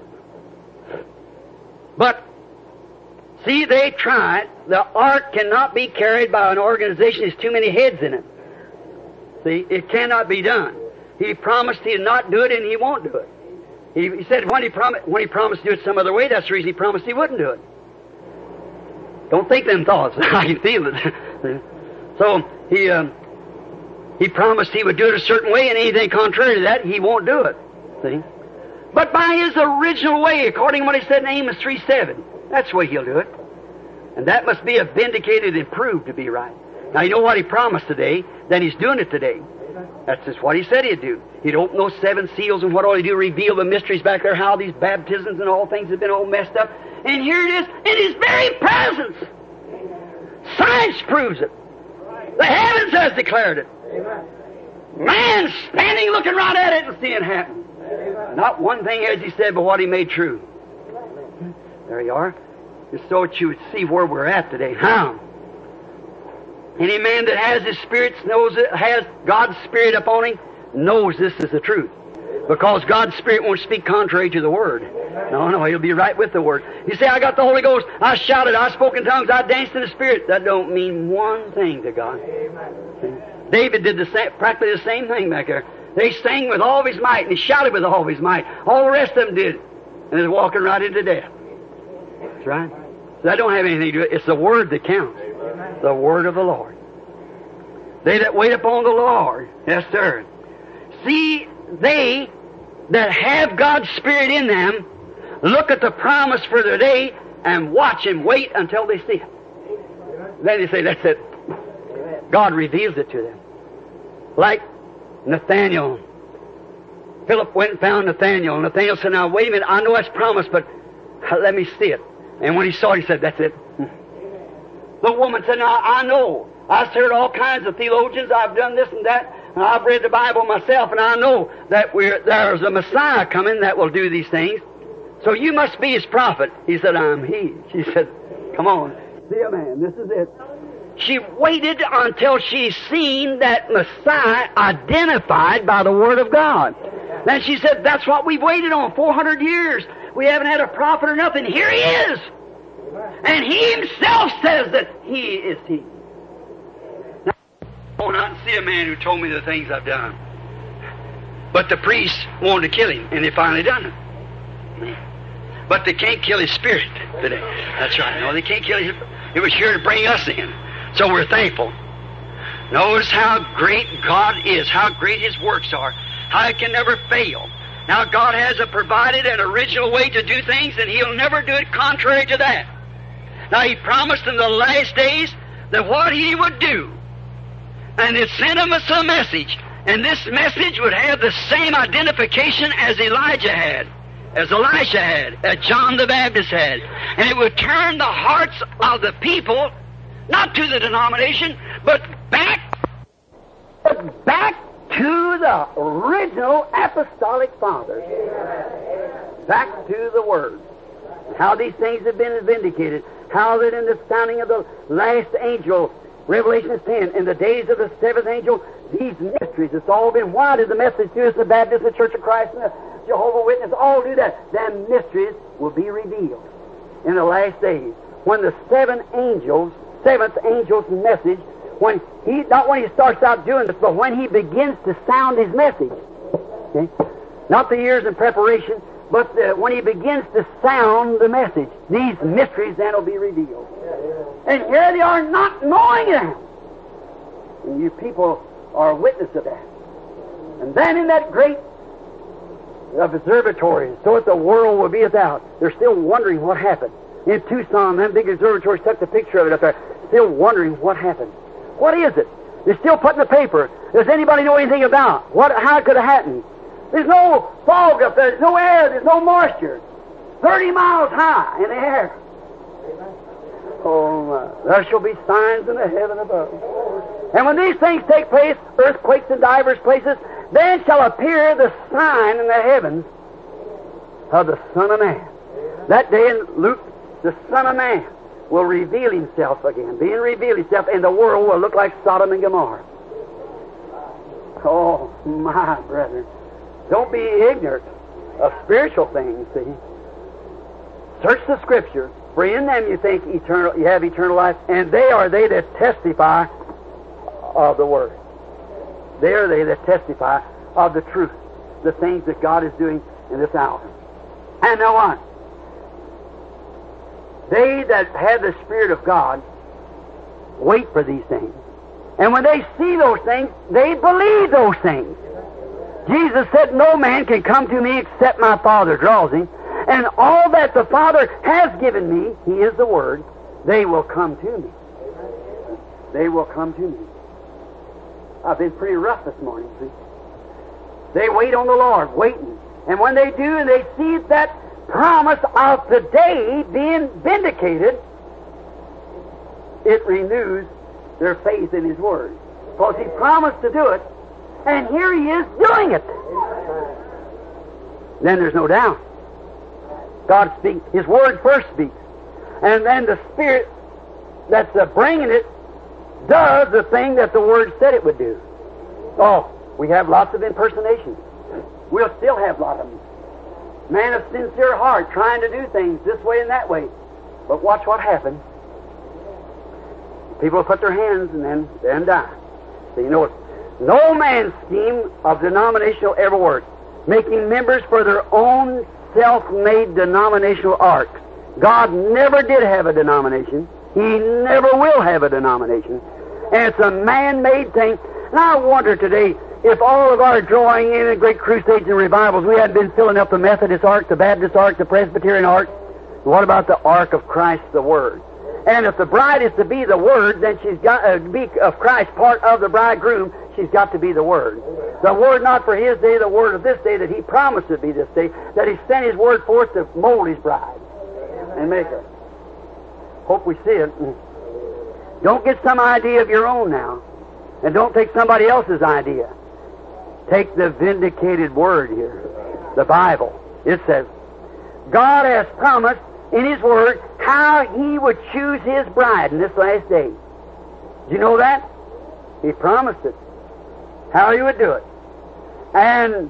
But, see, they tried. The ark cannot be carried by an organization. There's too many heads in it. See, it cannot be done. He promised He'd not do it, and He won't do it. He, he said when he, promised, when he promised to do it some other way, that's the reason He promised He wouldn't do it. Don't think them thoughts. I can feel it. So, he, um, he promised He would do it a certain way, and anything contrary to that, He won't do it. See? But by His original way, according to what He said in Amos three seven, that's the way He'll do it. And that must be a vindicated and proved to be right. Now, you know what He promised today? Then He's doing it today. That's just what He said He'd do. He'd open those seven seals, and what all He'd do, reveal the mysteries back there, how these baptisms and all things have been all messed up. And here it is, in His very presence. Science proves it. The heavens has declared it. Man standing looking right at it and seeing it happen. Not one thing as He said, but what He made true. There you are. Just so that you would see where we're at today. How? Any man that has His Spirit, knows it, has God's Spirit upon him, knows this is the truth. Because God's Spirit won't speak contrary to the Word. No, no, He'll be right with the Word. You say, I got the Holy Ghost, I shouted, I spoke in tongues, I danced in the Spirit. That don't mean one thing to God. Amen. David did the same, practically the same thing back there. They sang with all of his might, and he shouted with all of his might. All the rest of them did. And they're walking right into death. That's right. That don't have anything to do with it. It's the Word that counts. Amen. The Word of the Lord. They that wait upon the Lord. Yes, sir. See, they that have God's Spirit in them look at the promise for their day and watch and wait until they see it. Then they say, that's it. God reveals it to them. Like Nathaniel. Philip went and found Nathaniel. Nathaniel said, now wait a minute, I know that's promised, but let me see it. And when he saw it, he said, that's it. The woman said, now I know. I've heard all kinds of theologians. I've done this and that. And I've read the Bible myself, and I know that we're, there's a Messiah coming that will do these things. So you must be his prophet. He said, I'm he. She said, come on. See a man. This is it. She waited until she seen that Messiah identified by the Word of God. Then she said, that's what we've waited on four hundred years. We haven't had a prophet or nothing. Here he is. And he himself says that he is he. Now, I went out and see a man who told me the things I've done. But the priests wanted to kill him, and they finally done it. But they can't kill his spirit today. That's right. No, they can't kill his. It was here to bring us in. So we're thankful. Notice how great God is, how great his works are, how it can never fail. Now God has a provided an original way to do things, and he'll never do it contrary to that. Now he promised in the last days that what he would do, and it sent him us a message, and this message would have the same identification as Elijah had, as Elisha had, as John the Baptist had. And it would turn the hearts of the people, not to the denomination, but back, back to the original apostolic fathers. Back to the Word. How these things have been vindicated. How that in the sounding of the last angel, Revelation ten, in the days of the seventh angel, these mysteries, it's all been, why did the message to us, the Baptist, the Church of Christ, and the Jehovah's Witness, all do that? Them mysteries will be revealed in the last days. When the seven angels, seventh angel's message, when he, not when he starts out doing this, but when he begins to sound his message. Okay? Not the years in preparation, but the, when he begins to sound the message, these mysteries then will be revealed. And here they are not knowing them. And you people are a witness of that. And then in that great observatory, so that the world will be without, they're still wondering what happened. In Tucson, them big observatories took the picture of it up there, still wondering what happened. What is it? They're still putting the paper. Does anybody know anything about what? How it could have happened? There's no fog up there. There's no air. There's no moisture. Thirty miles high in the air. Oh my! There shall be signs in the heaven above. And when these things take place, earthquakes in divers places, then shall appear the sign in the heavens of the Son of Man. That day in Luke, the Son of Man will reveal himself again, being revealed himself, and the world will look like Sodom and Gomorrah. Oh, my brethren. Don't be ignorant of spiritual things, see. Search the Scripture, for in them you think eternal, you have eternal life, and they are they that testify of the Word. They are they that testify of the truth, the things that God is doing in this hour. And now on. They that have the Spirit of God wait for these things. And when they see those things, they believe those things. Jesus said, no man can come to me except my Father draws him. And all that the Father has given me, He is the Word, they will come to me. They will come to me. I've been pretty rough this morning, see. They wait on the Lord, waiting. And when they do, and they see that promise of the day being vindicated, it renews their faith in His Word. Because He promised to do it, and here He is doing it. Then there's no doubt. God speaks. His Word first speaks. And then the Spirit that's uh, bringing it does the thing that the Word said it would do. Oh, we have lots of impersonations. We'll still have lots of them. Man of sincere heart trying to do things this way and that way. But watch what happens. People put their hands and then, then die. So you know, no man's scheme of denominational ever worked. Making members for their own self-made denominational arcs. God never did have a denomination. He never will have a denomination. And it's a man-made thing. And I wonder today, if all of our drawing in and great crusades and revivals, we had been filling up the Methodist Ark, the Baptist Ark, the Presbyterian Ark, what about the Ark of Christ, the Word? And if the bride is to be the Word, then she's got uh, to be of Christ, part of the bridegroom, she's got to be the Word. The Word not for His day, the Word of this day that He promised to be this day, that He sent His Word forth to mold His bride and make her. Hope we see it. Don't get some idea of your own now, and don't take somebody else's idea. Take the vindicated Word here, the Bible. It says, God has promised in His Word how He would choose His bride in this last day. Do you know that? He promised it. How He would do it. And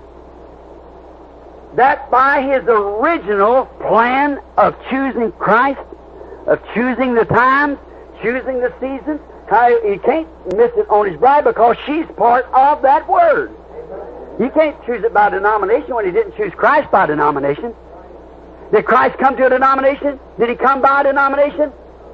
that by His original plan of choosing Christ, of choosing the times, choosing the seasons, how He can't miss it on His bride because she's part of that Word. He can't choose it by denomination when He didn't choose Christ by denomination. Did Christ come to a denomination? Did He come by a denomination?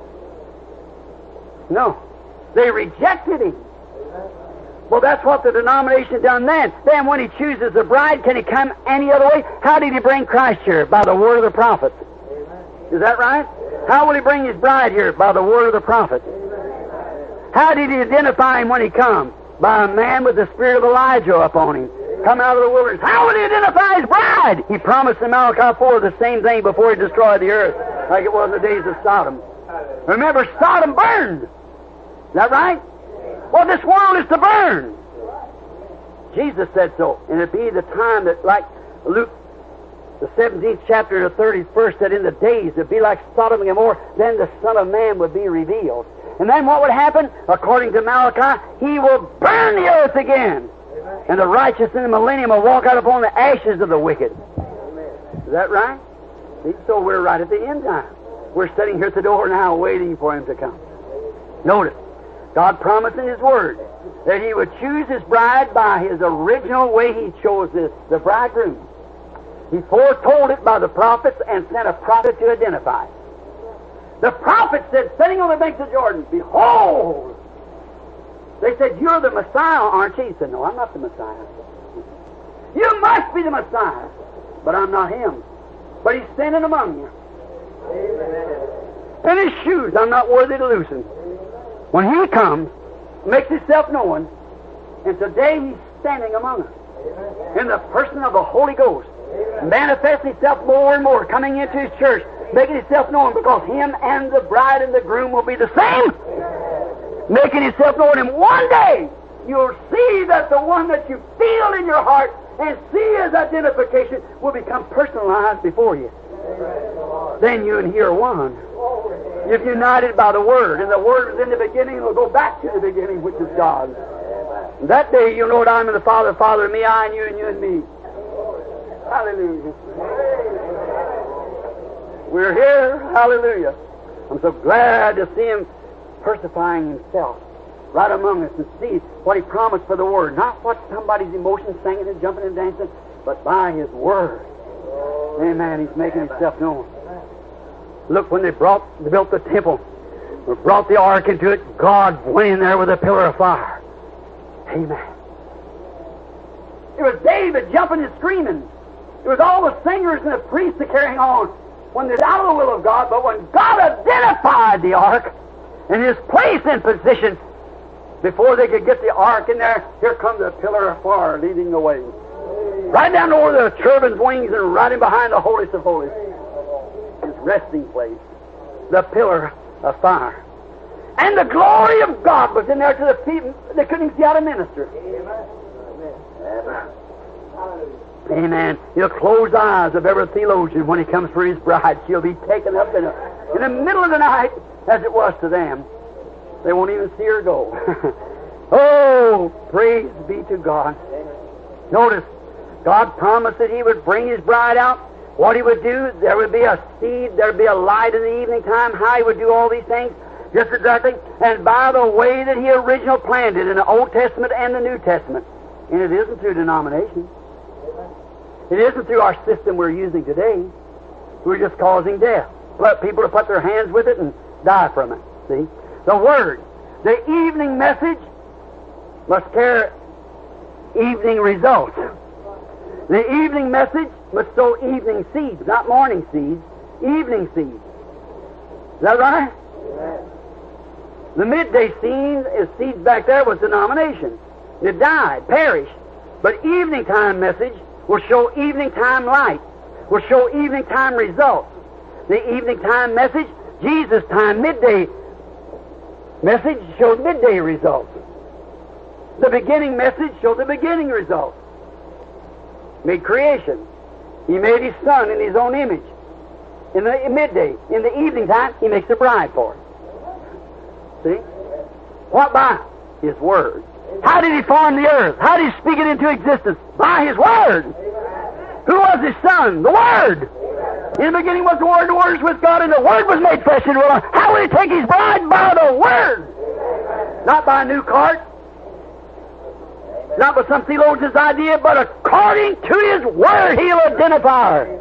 No. They rejected Him. Well, that's what the denomination done then. Then when He chooses a bride, can He come any other way? How did He bring Christ here? By the word of the prophets. Is that right? How will He bring His bride here? By the word of the prophets. How did He identify Him when He come? By a man with the spirit of Elijah upon him. Come out of the wilderness. How would He identify His bride? He promised in Malachi four the same thing before He destroyed the earth, like it was in the days of Sodom. Remember, Sodom burned. Is that right? Well, this world is to burn. Jesus said so. And it'd be the time that, like Luke, the seventeenth chapter, the thirty-first, that in the days it'd be like Sodom and Gomorrah, then the Son of Man would be revealed. And then what would happen? According to Malachi, He will burn the earth again. And the righteous in the millennium will walk out upon the ashes of the wicked. Is that right? See, so we're right at the end time. We're sitting here at the door now waiting for Him to come. Notice, God promised in His Word that He would choose His bride by His original way He chose the, the bridegroom. He foretold it by the prophets and sent a prophet to identify it. The prophet said, sitting on the banks of Jordan, behold! They said, you're the Messiah, aren't you? He said, no, I'm not the Messiah. You must be the Messiah, but I'm not Him. But He's standing among you. And His shoes I'm not worthy to loosen. When He comes, makes Himself known, and today He's standing among us in the person of the Holy Ghost, manifesting Himself more and more, coming into His church, making Himself known, because Him and the bride and the groom will be the same. Making Himself known, and one day you'll see that the one that you feel in your heart and see as identification will become personalized before you. Then you and He are one. You're united by the Word, and the Word was in the beginning, and will go back to the beginning, which is God. And that day you'll know that I'm in the Father, Father in me, I and you, and you and me. Hallelujah. We're here. Hallelujah. I'm so glad to see Him persifying Himself right among us and see what He promised for the Word. Not what somebody's emotions singing and jumping and dancing, but by His Word. Amen. He's making Himself known. Look, when they brought, they built the temple, or brought the ark into it, God went in there with a pillar of fire. Amen. It was David jumping and screaming. It was all the singers and the priests carrying on when they're out of the will of God, but when God identified the ark and His place in position, before they could get the ark in there, here comes the pillar of fire leading the way. Right down over the cherubim's wings and right in behind the holiest of holies. His resting place. The pillar of fire. And the glory of God was in there to the feet. They couldn't see how to minister. Amen. Amen. He'll close the eyes of every theologian when He comes for His bride. She'll be taken up in, a, in the middle of the night, as it was to them. They won't even see her go. Oh, praise be to God. Notice, God promised that He would bring His bride out. What He would do, there would be a seed, there would be a light in the evening time, how He would do all these things, just exactly, and by the way that He originally planned it in the Old Testament and the New Testament. And it isn't through denomination. It isn't through our system we're using today. We're just causing death. put people to put their hands with it and die from it. See? The Word. The evening message must carry evening results. The evening message must sow evening seeds, not morning seeds, evening seeds. Is that right? Yes. The midday seed is seeds back there was denomination. It died, perished. But evening time message will show evening time light, will show evening time results. The evening time message, Jesus time midday message showed midday results. The beginning message showed the beginning results. Made creation. He made His Son in His own image. In the midday, in the evening time, He makes a bride for it. See? What by? His Word. How did He form the earth? How did He speak it into existence? By His Word. Who was His Son? The Word. In the beginning was the Word, the Word was with God, and the Word was made flesh and dwelt. How will He take His bride? By the Word. Not by a new cart. Not by some theologian's idea, but according to His Word He'll identify her.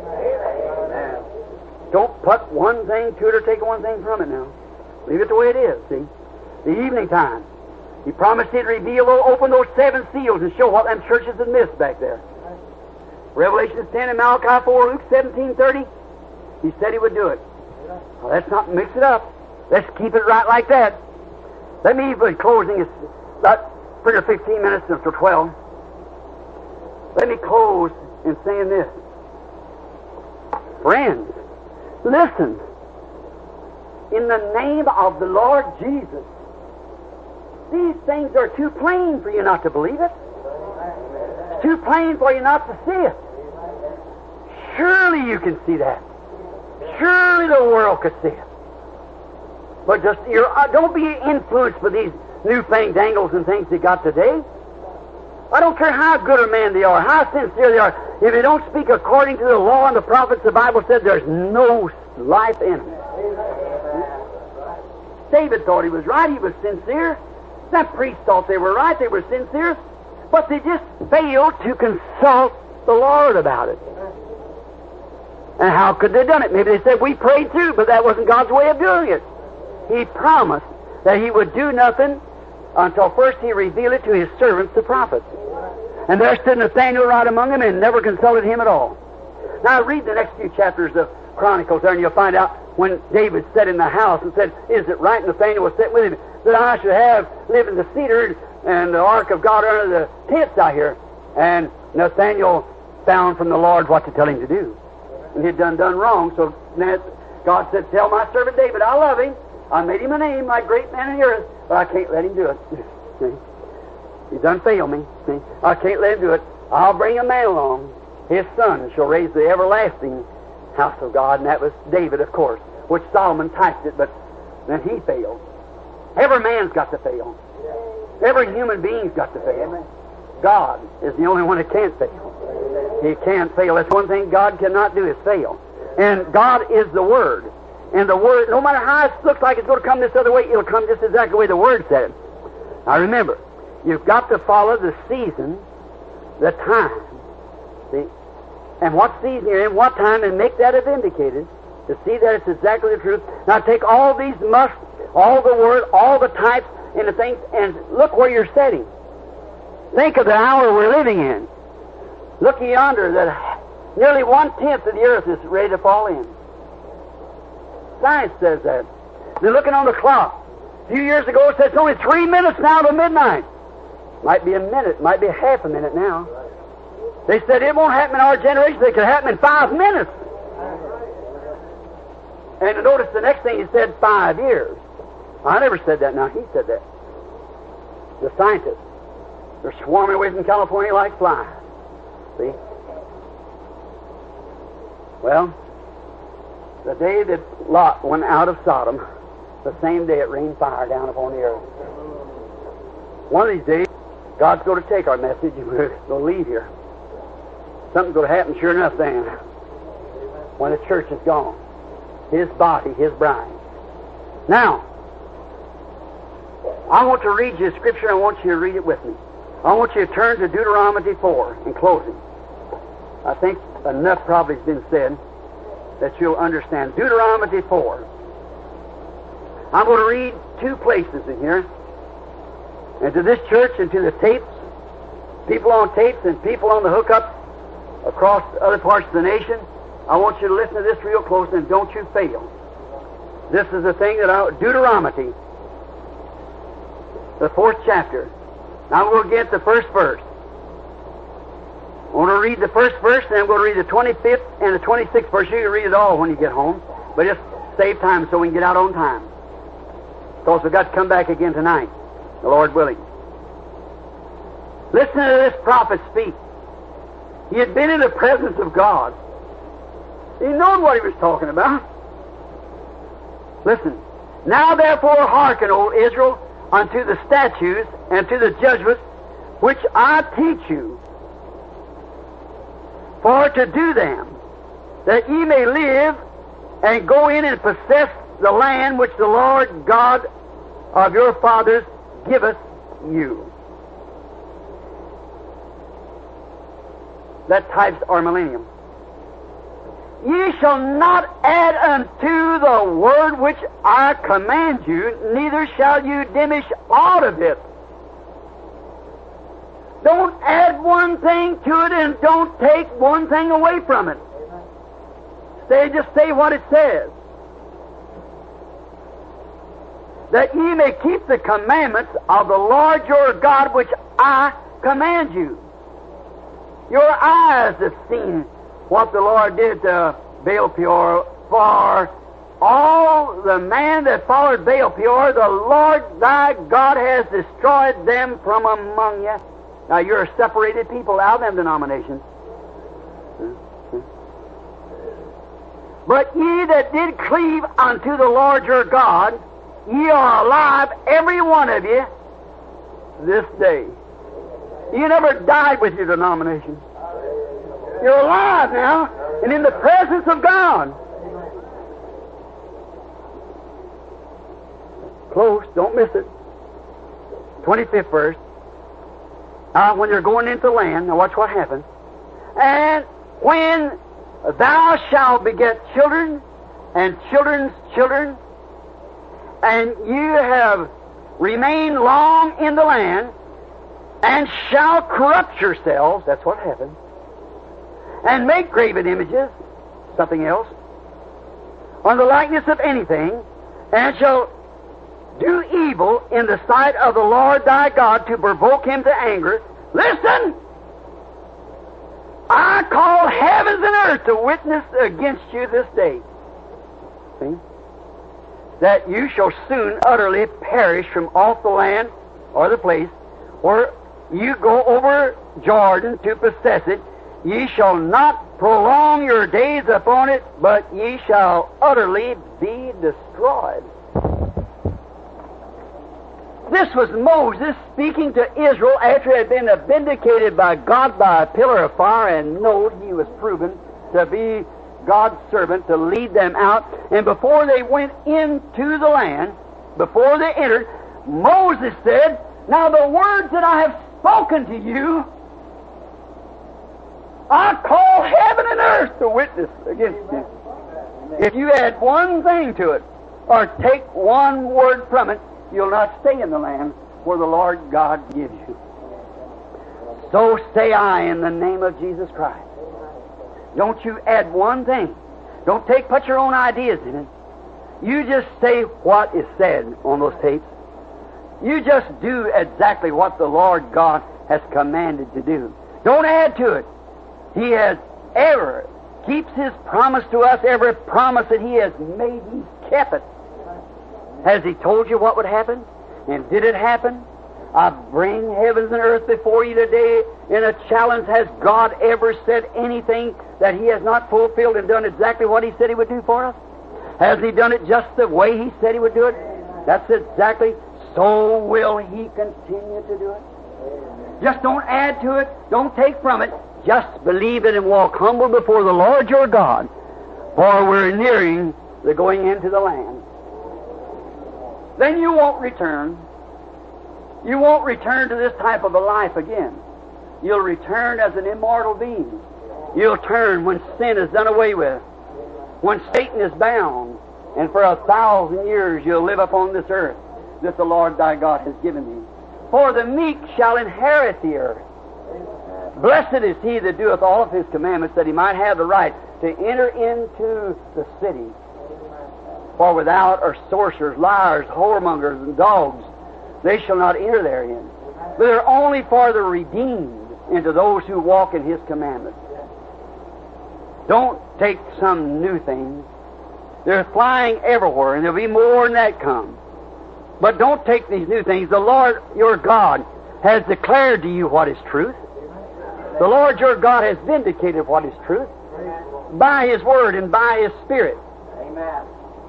Don't put one thing to it or take one thing from it now. Leave it the way it is, see? The evening time. He promised He'd reveal, open those seven seals and show what them churches had missed back there. Revelation ten and Malachi four, Luke seventeen thirty. He said He would do it. Well, let's not mix it up. Let's keep it right like that. Let me, in closing, it's about figure fifteen minutes until twelve. Let me close in saying this. Friends, listen. In the name of the Lord Jesus, these things are too plain for you not to believe it. It's too plain for you not to see it. Surely you can see that. Surely the world could see it. But just you're, uh, don't be influenced by these new fangdangles and things they got today. I don't care how good a man they are, how sincere they are. If they don't speak according to the law and the prophets, the Bible said there's no life in them. David thought he was right. He was sincere. That priest thought they were right. They were sincere. But they just failed to consult the Lord about it. And how could they have done it? Maybe they said, we prayed too, but that wasn't God's way of doing it. He promised that He would do nothing until first He revealed it to His servants, the prophets. And there stood Nathaniel right among them and never consulted him at all. Now read the next few chapters of Chronicles there and you'll find out when David sat in the house and said, is it right, Nathaniel was sitting with him, that I should have live in the cedar and the ark of God under the tents out here? And Nathaniel found from the Lord what to tell him to do. And he'd done done wrong, so God said, tell my servant David, I love him. I made him a name like great man in the earth, but I can't let him do it. See? He's done failed me. See? I can't let him do it. I'll bring a man along. His son shall raise the everlasting house of God, and that was David, of course, which Solomon typed it, but then he failed. Every man's got to fail. Every human being's got to fail. God is the only one that can't fail. He can't fail. That's one thing God cannot do is fail. And God is the Word. And the Word, no matter how it looks like it's going to come this other way, it'll come just exactly the way the Word said it. Now remember, you've got to follow the season, the time. See? And what season you're in, what time, and make that vindicated to see that it's exactly the truth. Now take all these must, all the Word, all the types, and the things, and look where you're sitting. Think of the hour we're living in. Look yonder, that nearly one-tenth of the earth is ready to fall in. Science says that. They're looking on the clock. A few years ago it said it's only three minutes now to midnight. Might be a minute, might be half a minute now. They said it won't happen in our generation, it could happen in five minutes. And notice the next thing he said, five years. I never said that now, he said that. The scientists. They're swarming away from California like flies. See? Well, the day that Lot went out of Sodom, the same day it rained fire down upon the earth. One of these days, God's going to take our message and we're going to leave here. Something's going to happen sure enough then, when the church is gone. His body, His bride. Now, I want to read you a scripture. I want you to read it with me. I want you to turn to Deuteronomy four in closing. I think enough probably has been said. that you'll understand. Deuteronomy four. I'm going to read two places in here. And to this church and to the tapes, people on tapes and people on the hookup across other parts of the nation, I want you to listen to this real close and don't you fail. This is the thing that I... Deuteronomy, the fourth chapter. Now I'm going to get the first verse. I'm going to read the first verse, and I'm going to read the twenty-fifth and the twenty-sixth verse. You can read it all when you get home, but just save time so we can get out on time. Because we've got to come back again tonight, the Lord willing. Listen to this prophet speak. He had been in the presence of God. He knew what he was talking about. Listen. Now therefore hearken, O Israel, unto the statutes and to the judgments which I teach you, for to do them, that ye may live and go in and possess the land which the Lord God of your fathers giveth you. That types our millennium. Ye shall not add unto the word which I command you, neither shall you diminish aught of it. Don't add one thing to it and don't take one thing away from it. Say, just say what it says. That ye may keep the commandments of the Lord your God which I command you. Your eyes have seen what the Lord did to Baal Peor. For all the man that followed Baal Peor, the Lord thy God has destroyed them from among you. Now you're a separated people out of them denominations. But ye that did cleave unto the Lord your God, ye are alive, every one of you, this day. You never died with your denomination. You're alive now, and in the presence of God. Close, don't miss it. twenty-fifth verse. Now, when you're going into the land, now watch what happens. And when thou shalt beget children, and children's children, and you have remained long in the land, and shall corrupt yourselves, that's what happens, and make graven images, something else, on the likeness of anything, and shall do evil in the sight of the Lord thy God to provoke him to anger. Listen! I call heavens and earth to witness against you this day. See? That you shall soon utterly perish from off the land or the place where you go over Jordan to possess it. Ye shall not prolong your days upon it, but ye shall utterly be destroyed. This was Moses speaking to Israel after he had been vindicated by God by a pillar of fire and knowed he was proven to be God's servant to lead them out. And before they went into the land, before they entered, Moses said, now the words that I have spoken to you, I call heaven and earth to witness against you. If you add one thing to it, or take one word from it, you'll not stay in the land where the Lord God gives you. So say I in the name of Jesus Christ. Don't you add one thing. Don't take, put your own ideas in it. You just say what is said on those tapes. You just do exactly what the Lord God has commanded to do. Don't add to it. He has ever keeps His promise to us. Every promise that He has made, He's kept it. Has He told you what would happen? And did it happen? I bring heavens and earth before you today in a challenge. Has God ever said anything that He has not fulfilled and done exactly what He said He would do for us? Has He done it just the way He said He would do it? That's exactly. So will He continue to do it. Just don't add to it. Don't take from it. Just believe it and walk humble before the Lord your God. For we're nearing the going into the land. Then you won't return. You won't return to this type of a life again. You'll return as an immortal being. You'll turn when sin is done away with. when Satan is bound, and for a thousand years you'll live upon this earth that the Lord thy God has given thee. For the meek shall inherit the earth. Blessed is he that doeth all of his commandments, that he might have the right to enter into the city. For without are sorcerers, liars, whoremongers, and dogs. They shall not enter therein. But they're only for the redeemed, into those who walk in his commandments. Don't take some new thing. They're flying everywhere, and there'll be more than that come. But don't take these new things. The Lord your God has declared to you what is truth. The Lord your God has vindicated what is truth by His Word and by His Spirit. Amen.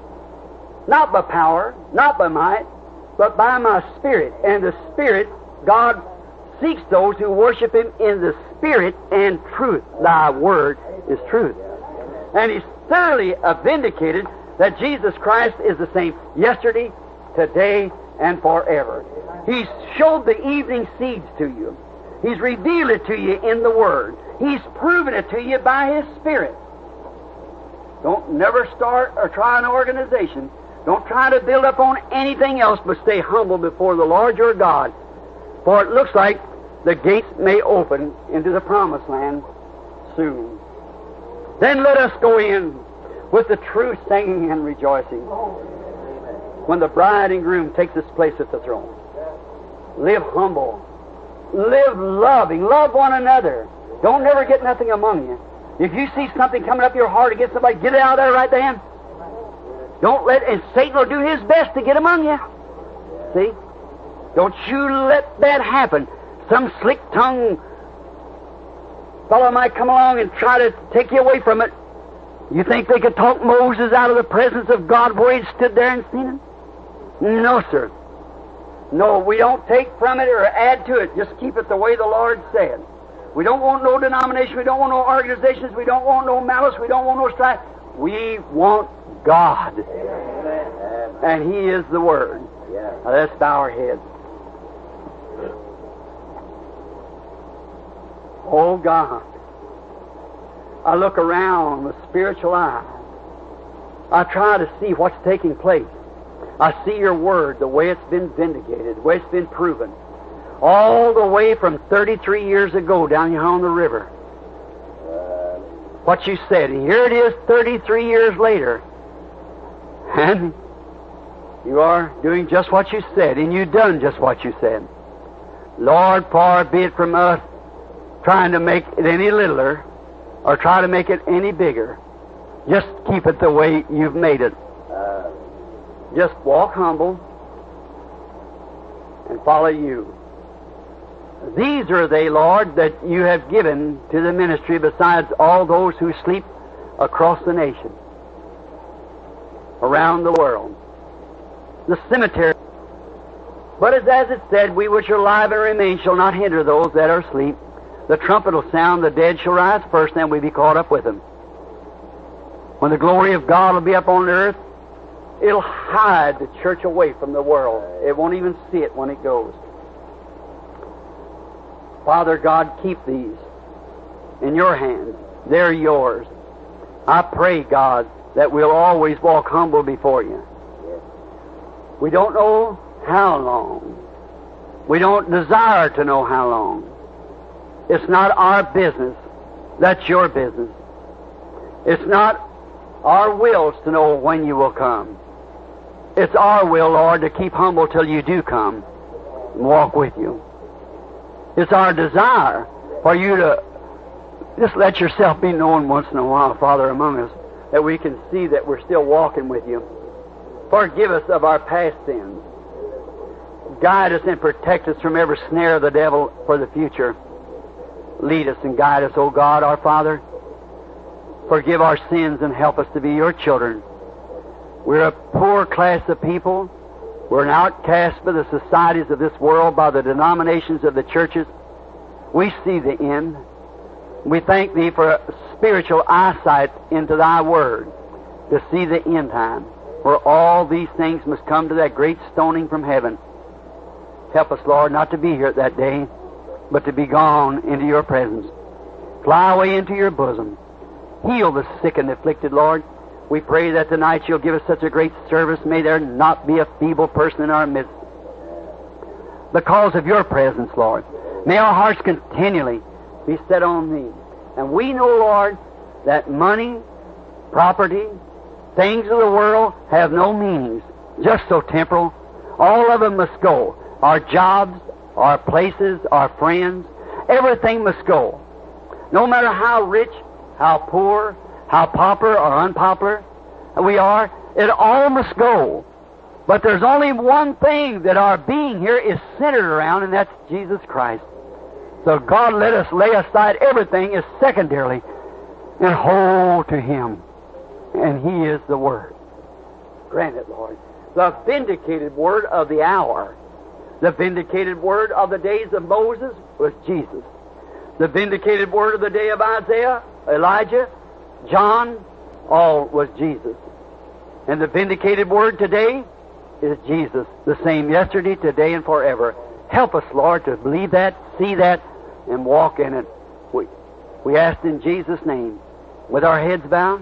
Not by power, not by might, but by my Spirit. And the Spirit, God seeks those who worship Him in the Spirit and truth. Thy Word is truth. And He's thoroughly vindicated that Jesus Christ is the same yesterday, today, and forever. He's showed the evening seeds to you. He's revealed it to you in the Word. He's proven it to you by His Spirit. Don't never start or try an organization. Don't try to build up on anything else, but stay humble before the Lord your God. For it looks like the gates may open into the promised land soon. Then let us go in with the true singing and rejoicing when the bride and groom takes his place at the throne. Live humble. Live loving. Love one another. Don't never get nothing among you. If you see something coming up your heart against somebody, get it out of there right then. Don't let, and Satan will do his best to get among you. See? Don't you let that happen. Some slick-tongued fellow might come along and try to take you away from it. You think they could talk Moses out of the presence of God where he stood there and seen him? No, sir. No, we don't take from it or add to it. Just keep it the way the Lord said. We don't want no denomination. We don't want no organizations. We don't want no malice. We don't want no strife. We want God. Amen. And He is the Word. Yeah. Now let's bow our heads. Oh God, I look around with spiritual eyes. I try to see what's taking place. I see Your Word, the way it's been vindicated, the way it's been proven. All the way from thirty-three years ago down here on the river. What You said. And here it is thirty-three years later. And You are doing just what You said. And You've done just what You said. Lord, far be it from us trying to make it any littler or try to make it any bigger. Just keep it the way You've made it. Just walk humble and follow You. These are they, Lord, that You have given to the ministry besides all those who sleep across the nation, around the world. The cemetery. But as, as it said, we which are alive and remain shall not hinder those that are asleep. The trumpet will sound, the dead shall rise first, then we be caught up with them. When the glory of God will be up on the earth, it'll hide the church away from the world. It won't even see it when it goes. Father God, keep these in Your hands. They're Yours. I pray, God, that we'll always walk humble before You. We don't know how long. We don't desire to know how long. It's not our business. That's Your business. It's not our wills to know when You will come. It's our will, Lord, to keep humble till You do come and walk with You. It's our desire for You to just let Yourself be known once in a while, Father, among us, that we can see that we're still walking with You. Forgive us of our past sins. Guide us and protect us from every snare of the devil for the future. Lead us and guide us, O God, our Father. Forgive our sins and help us to be Your children. We're a poor class of people. We're an outcast by the societies of this world, by the denominations of the churches. We see the end. We thank Thee for spiritual eyesight into Thy Word to see the end time, where all these things must come to that great stoning from heaven. Help us, Lord, not to be here at that day, but to be gone into Your presence. Fly away into Your bosom. Heal the sick and afflicted, Lord. We pray that tonight You'll give us such a great service. May there not be a feeble person in our midst. Because of Your presence, Lord, may our hearts continually be set on Thee. And we know, Lord, that money, property, things of the world have no meanings, just so temporal. All of them must go. Our jobs, our places, our friends, everything must go. No matter how rich, how poor, how popular or unpopular we are, it all must go. But there's only one thing that our being here is centered around, and that's Jesus Christ. So God, let us lay aside everything as secondarily and hold to Him. And He is the Word. Grant it, Lord. The vindicated Word of the hour. The vindicated Word of the days of Moses was Jesus. The vindicated Word of the day of Isaiah, Elijah, John, all was Jesus. And the vindicated Word today is Jesus, the same yesterday, today, and forever. Help us, Lord, to believe that, see that, and walk in it. We, we ask in Jesus' name, with our heads bowed.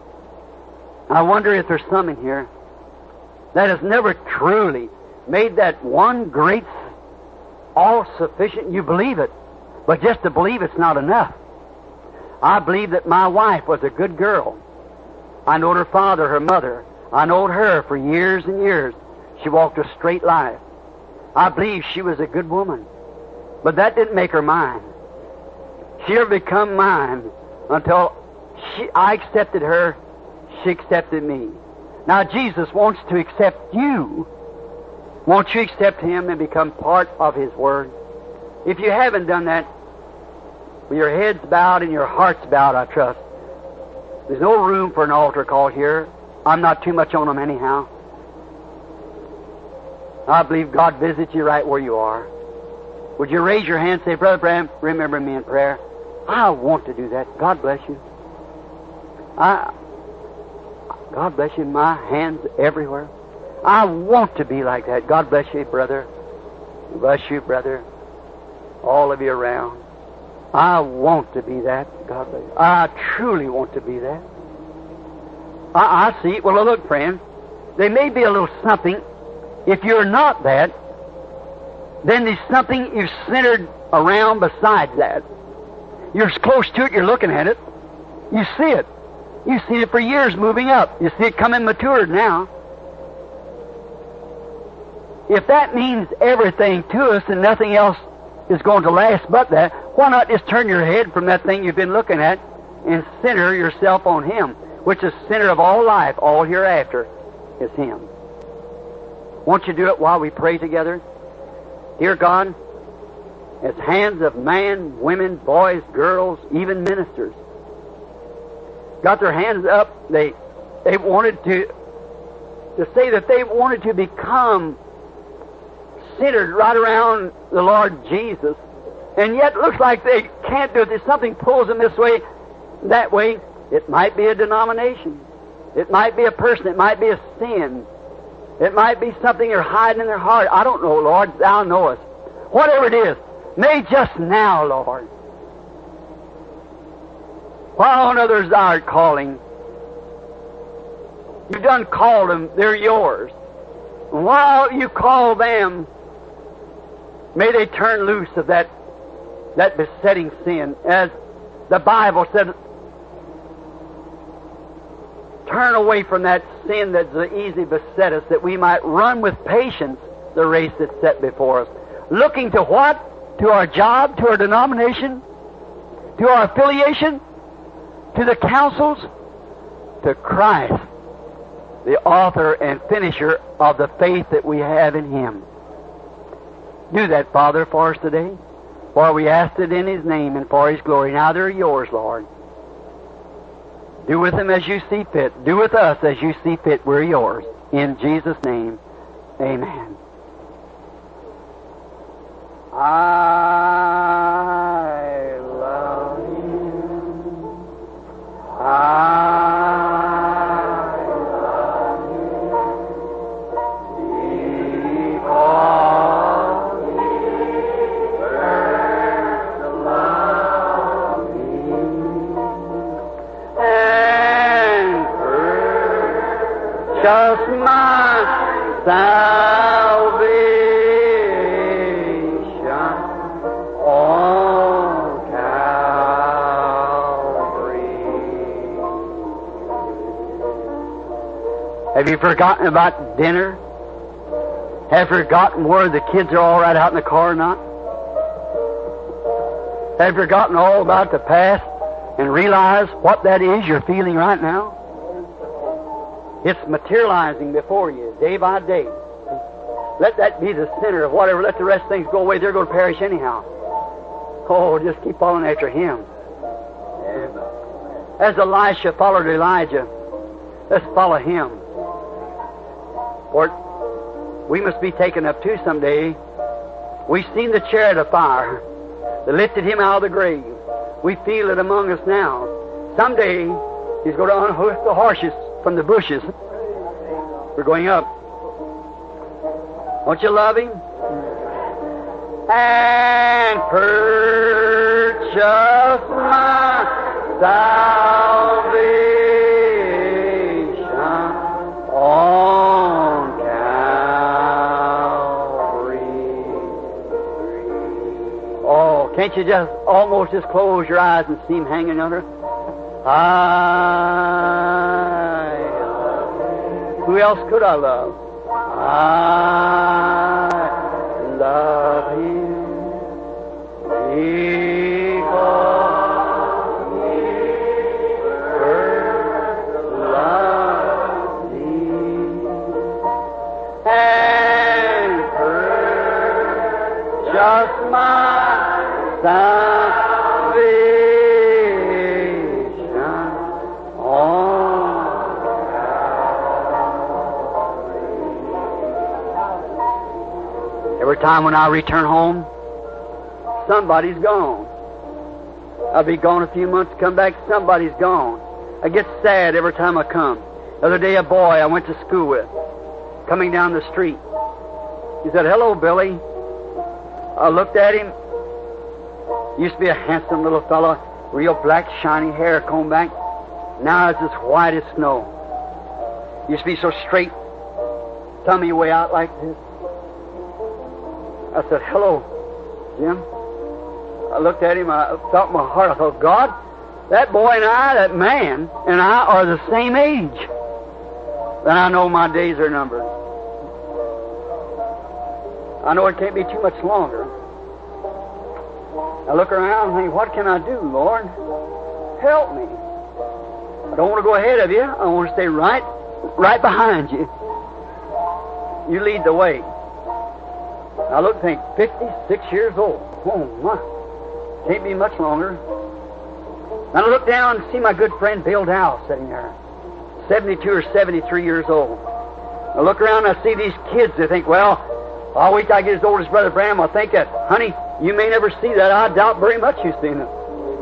I wonder if there's some in here that has never truly made that one great, all-sufficient. You believe it, but just to believe it's not enough. I believe that my wife was a good girl. I knowed her father, her mother. I knowed her for years and years. She walked a straight life. I believe she was a good woman. But that didn't make her mine. She never become mine until she, I accepted her, she accepted me. Now Jesus wants to accept you. Won't you accept Him and become part of His Word? If you haven't done that, with your heads bowed and your hearts bowed, I trust, there's no room for an altar call here. I'm not too much on them anyhow. I believe God visits you right where you are. Would you raise your hand and say, Brother Branham, remember me in prayer? I want to do that. God bless you. I, God bless you. My hands everywhere. I want to be like that. God bless you, brother. Bless you, brother. All of you around. I want to be that. God bless you. I truly want to be that. I, I see. Well, look, friend, there may be a little something. If you're not that, then there's something you've centered around besides that. You're close to it, you're looking at it. You see it. You've seen it for years moving up. You see it coming matured now. If that means everything to us and nothing else is going to last but that, why not just turn your head from that thing you've been looking at and center yourself on Him, which is the center of all life, all hereafter, is Him. Won't you do it while we pray together? Dear God, as hands of man, women, boys, girls, even ministers, got their hands up, they they wanted to to say that they wanted to become centered right around the Lord Jesus, and yet it looks like they can't do it. There's something pulls them this way, that way. It might be a denomination. It might be a person. It might be a sin. It might be something they're hiding in their heart. I don't know, Lord. Thou knowest. Whatever it is, may just now, Lord, while on others thou art calling, you've done called them, they're yours. While you call them, may they turn loose of that, that besetting sin. As the Bible said, turn away from that sin that's so easily beset us, that we might run with patience the race that's set before us. Looking to what? To our job, to our denomination, to our affiliation, to the councils, to Christ, the author and finisher of the faith that we have in Him. Do that, Father, for us today, for we asked it in His name and for His glory. Now they're yours, Lord. Do with them as you see fit. Do with us as you see fit. We're yours. In Jesus' name, amen. I love you. I love you. Because He first loved me and first purchased my salvation on Calvary. Have you forgotten about dinner? Have you forgotten where the kids are all right out in the car or not? Have you forgotten all about the past and realize what that is you're feeling right now? It's materializing before you, day by day. Let that be the center of whatever. Let the rest of things go away. They're going to perish anyhow. Oh, just keep following after Him. As Elisha followed Elijah, let's follow him. For we must be taken up too someday. We've seen the chariot of fire that lifted him out of the grave. We feel it among us now. Someday He's going to unhook the horses from the bushes. We're going up. Don't you love Him? And purchase my salvation on Calvary. Oh, can't you just almost just close your eyes and see Him hanging under? I love. Who else could I love? I love Him because He first loved me and purchased my salvation on Calvary. Every time when I return home, somebody's gone. I'll be gone a few months, come back, somebody's gone. I get sad every time I come. The other day, a boy I went to school with, coming down the street, he said, "Hello, Billy." I looked at him. Used to be a handsome little fellow, real black, shiny hair combed back. Now it's as white as snow. Used to be so straight, tummy way out like this. I said, "Hello, Jim." I looked at him, I felt in my heart, I thought, God, that boy and I, that man and I are the same age. Then I know my days are numbered. I know it can't be too much longer. I look around and think, what can I do, Lord? Help me. I don't want to go ahead of you. I want to stay right, right behind you. You lead the way. I look and think, fifty-six years old. Oh, my. Can't be much longer. Then I look down and see my good friend Bill Dow sitting there, seventy-two or seventy-three years old. I look around and I see these kids. I think, well, I'll wait till I get as old as Brother Branham. I'll think that, honey, you may never see that. I doubt very much you've seen it.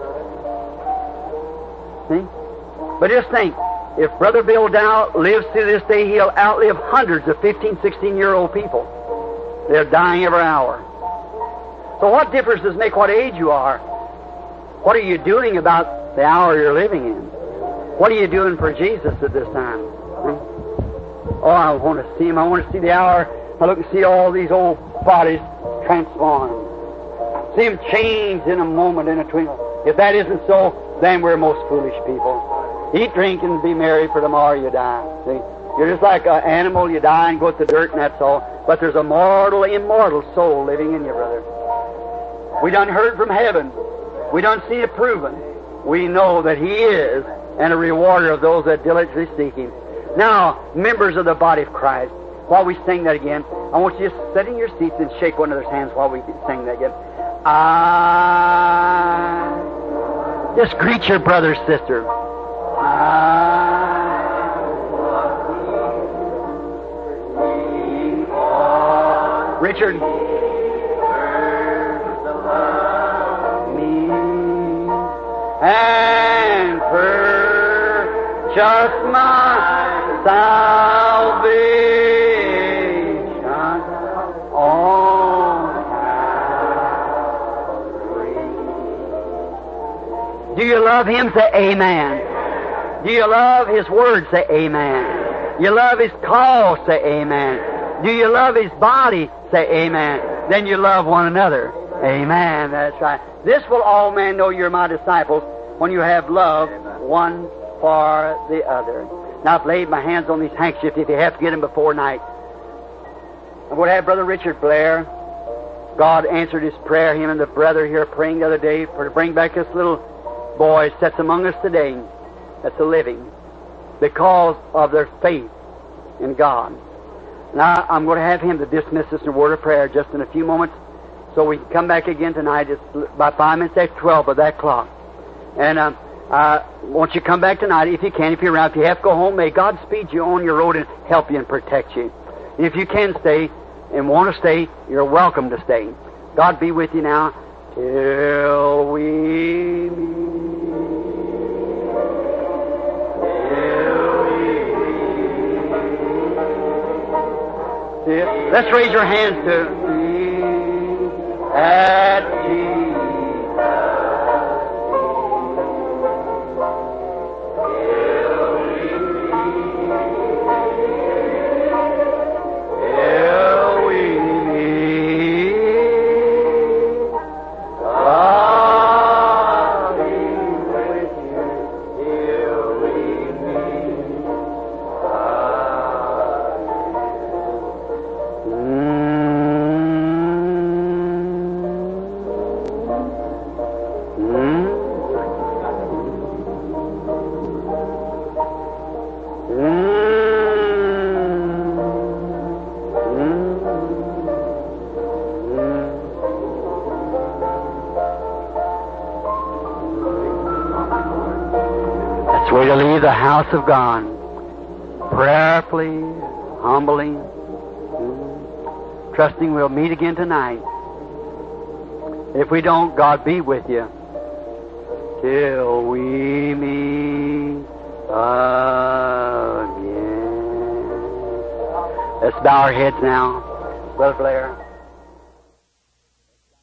See? But just think, if Brother Bill Dow lives through this day, he'll outlive hundreds of fifteen, sixteen-year-old people. They're dying every hour. So what difference does it make what age you are? What are you doing about the hour you're living in? What are you doing for Jesus at this time? Hmm? Oh, I want to see Him. I want to see the hour. I look and see all these old bodies transformed. See Him changed in a moment, in a twinkle. If that isn't so, then we're most foolish people. Eat, drink, and be merry, for tomorrow you die. See? You're just like an animal. You die and go to the dirt, and that's all. But there's a mortal, immortal soul living in you, brother. We done heard from heaven. We done seen it proven. We know that He is and a rewarder of those that diligently seek Him. Now, members of the body of Christ, while we sing that again, I want you to sit in your seats and shake one another's hands while we sing that again. I... Just greet your brother, sister. I... Richard. And purchase my salvation on Calvary. Do you love Him? Say amen. Do you love His Word? Say amen. You love His cause, say amen. Do you love His body, say amen. Then you love one another. Amen, that's right. This will all men know you're my disciples when you have love one for the other. Now I've laid my hands on these handkerchiefs if you have to get them before night. I'm going to have Brother Richard Blair. God answered his prayer, him and the brother here praying the other day for to bring back this little boy that's among us today that's a living because of their faith in God. Now I'm going to have him to dismiss us in a word of prayer just in a few moments so we can come back again tonight. It's about five minutes after twelve by that clock. And um, uh, won't you come back tonight if you can, if you're around. If you have to go home, may God speed you on your road and help you and protect you. And if you can stay and want to stay, you're welcome to stay. God be with you now till we meet. Till we meet. Let's raise your hands to me at Jesus. The house of God, prayerfully, humbly, trusting we'll meet again tonight. If we don't, God be with you till we meet again. Let's bow our heads now, Brother Blair.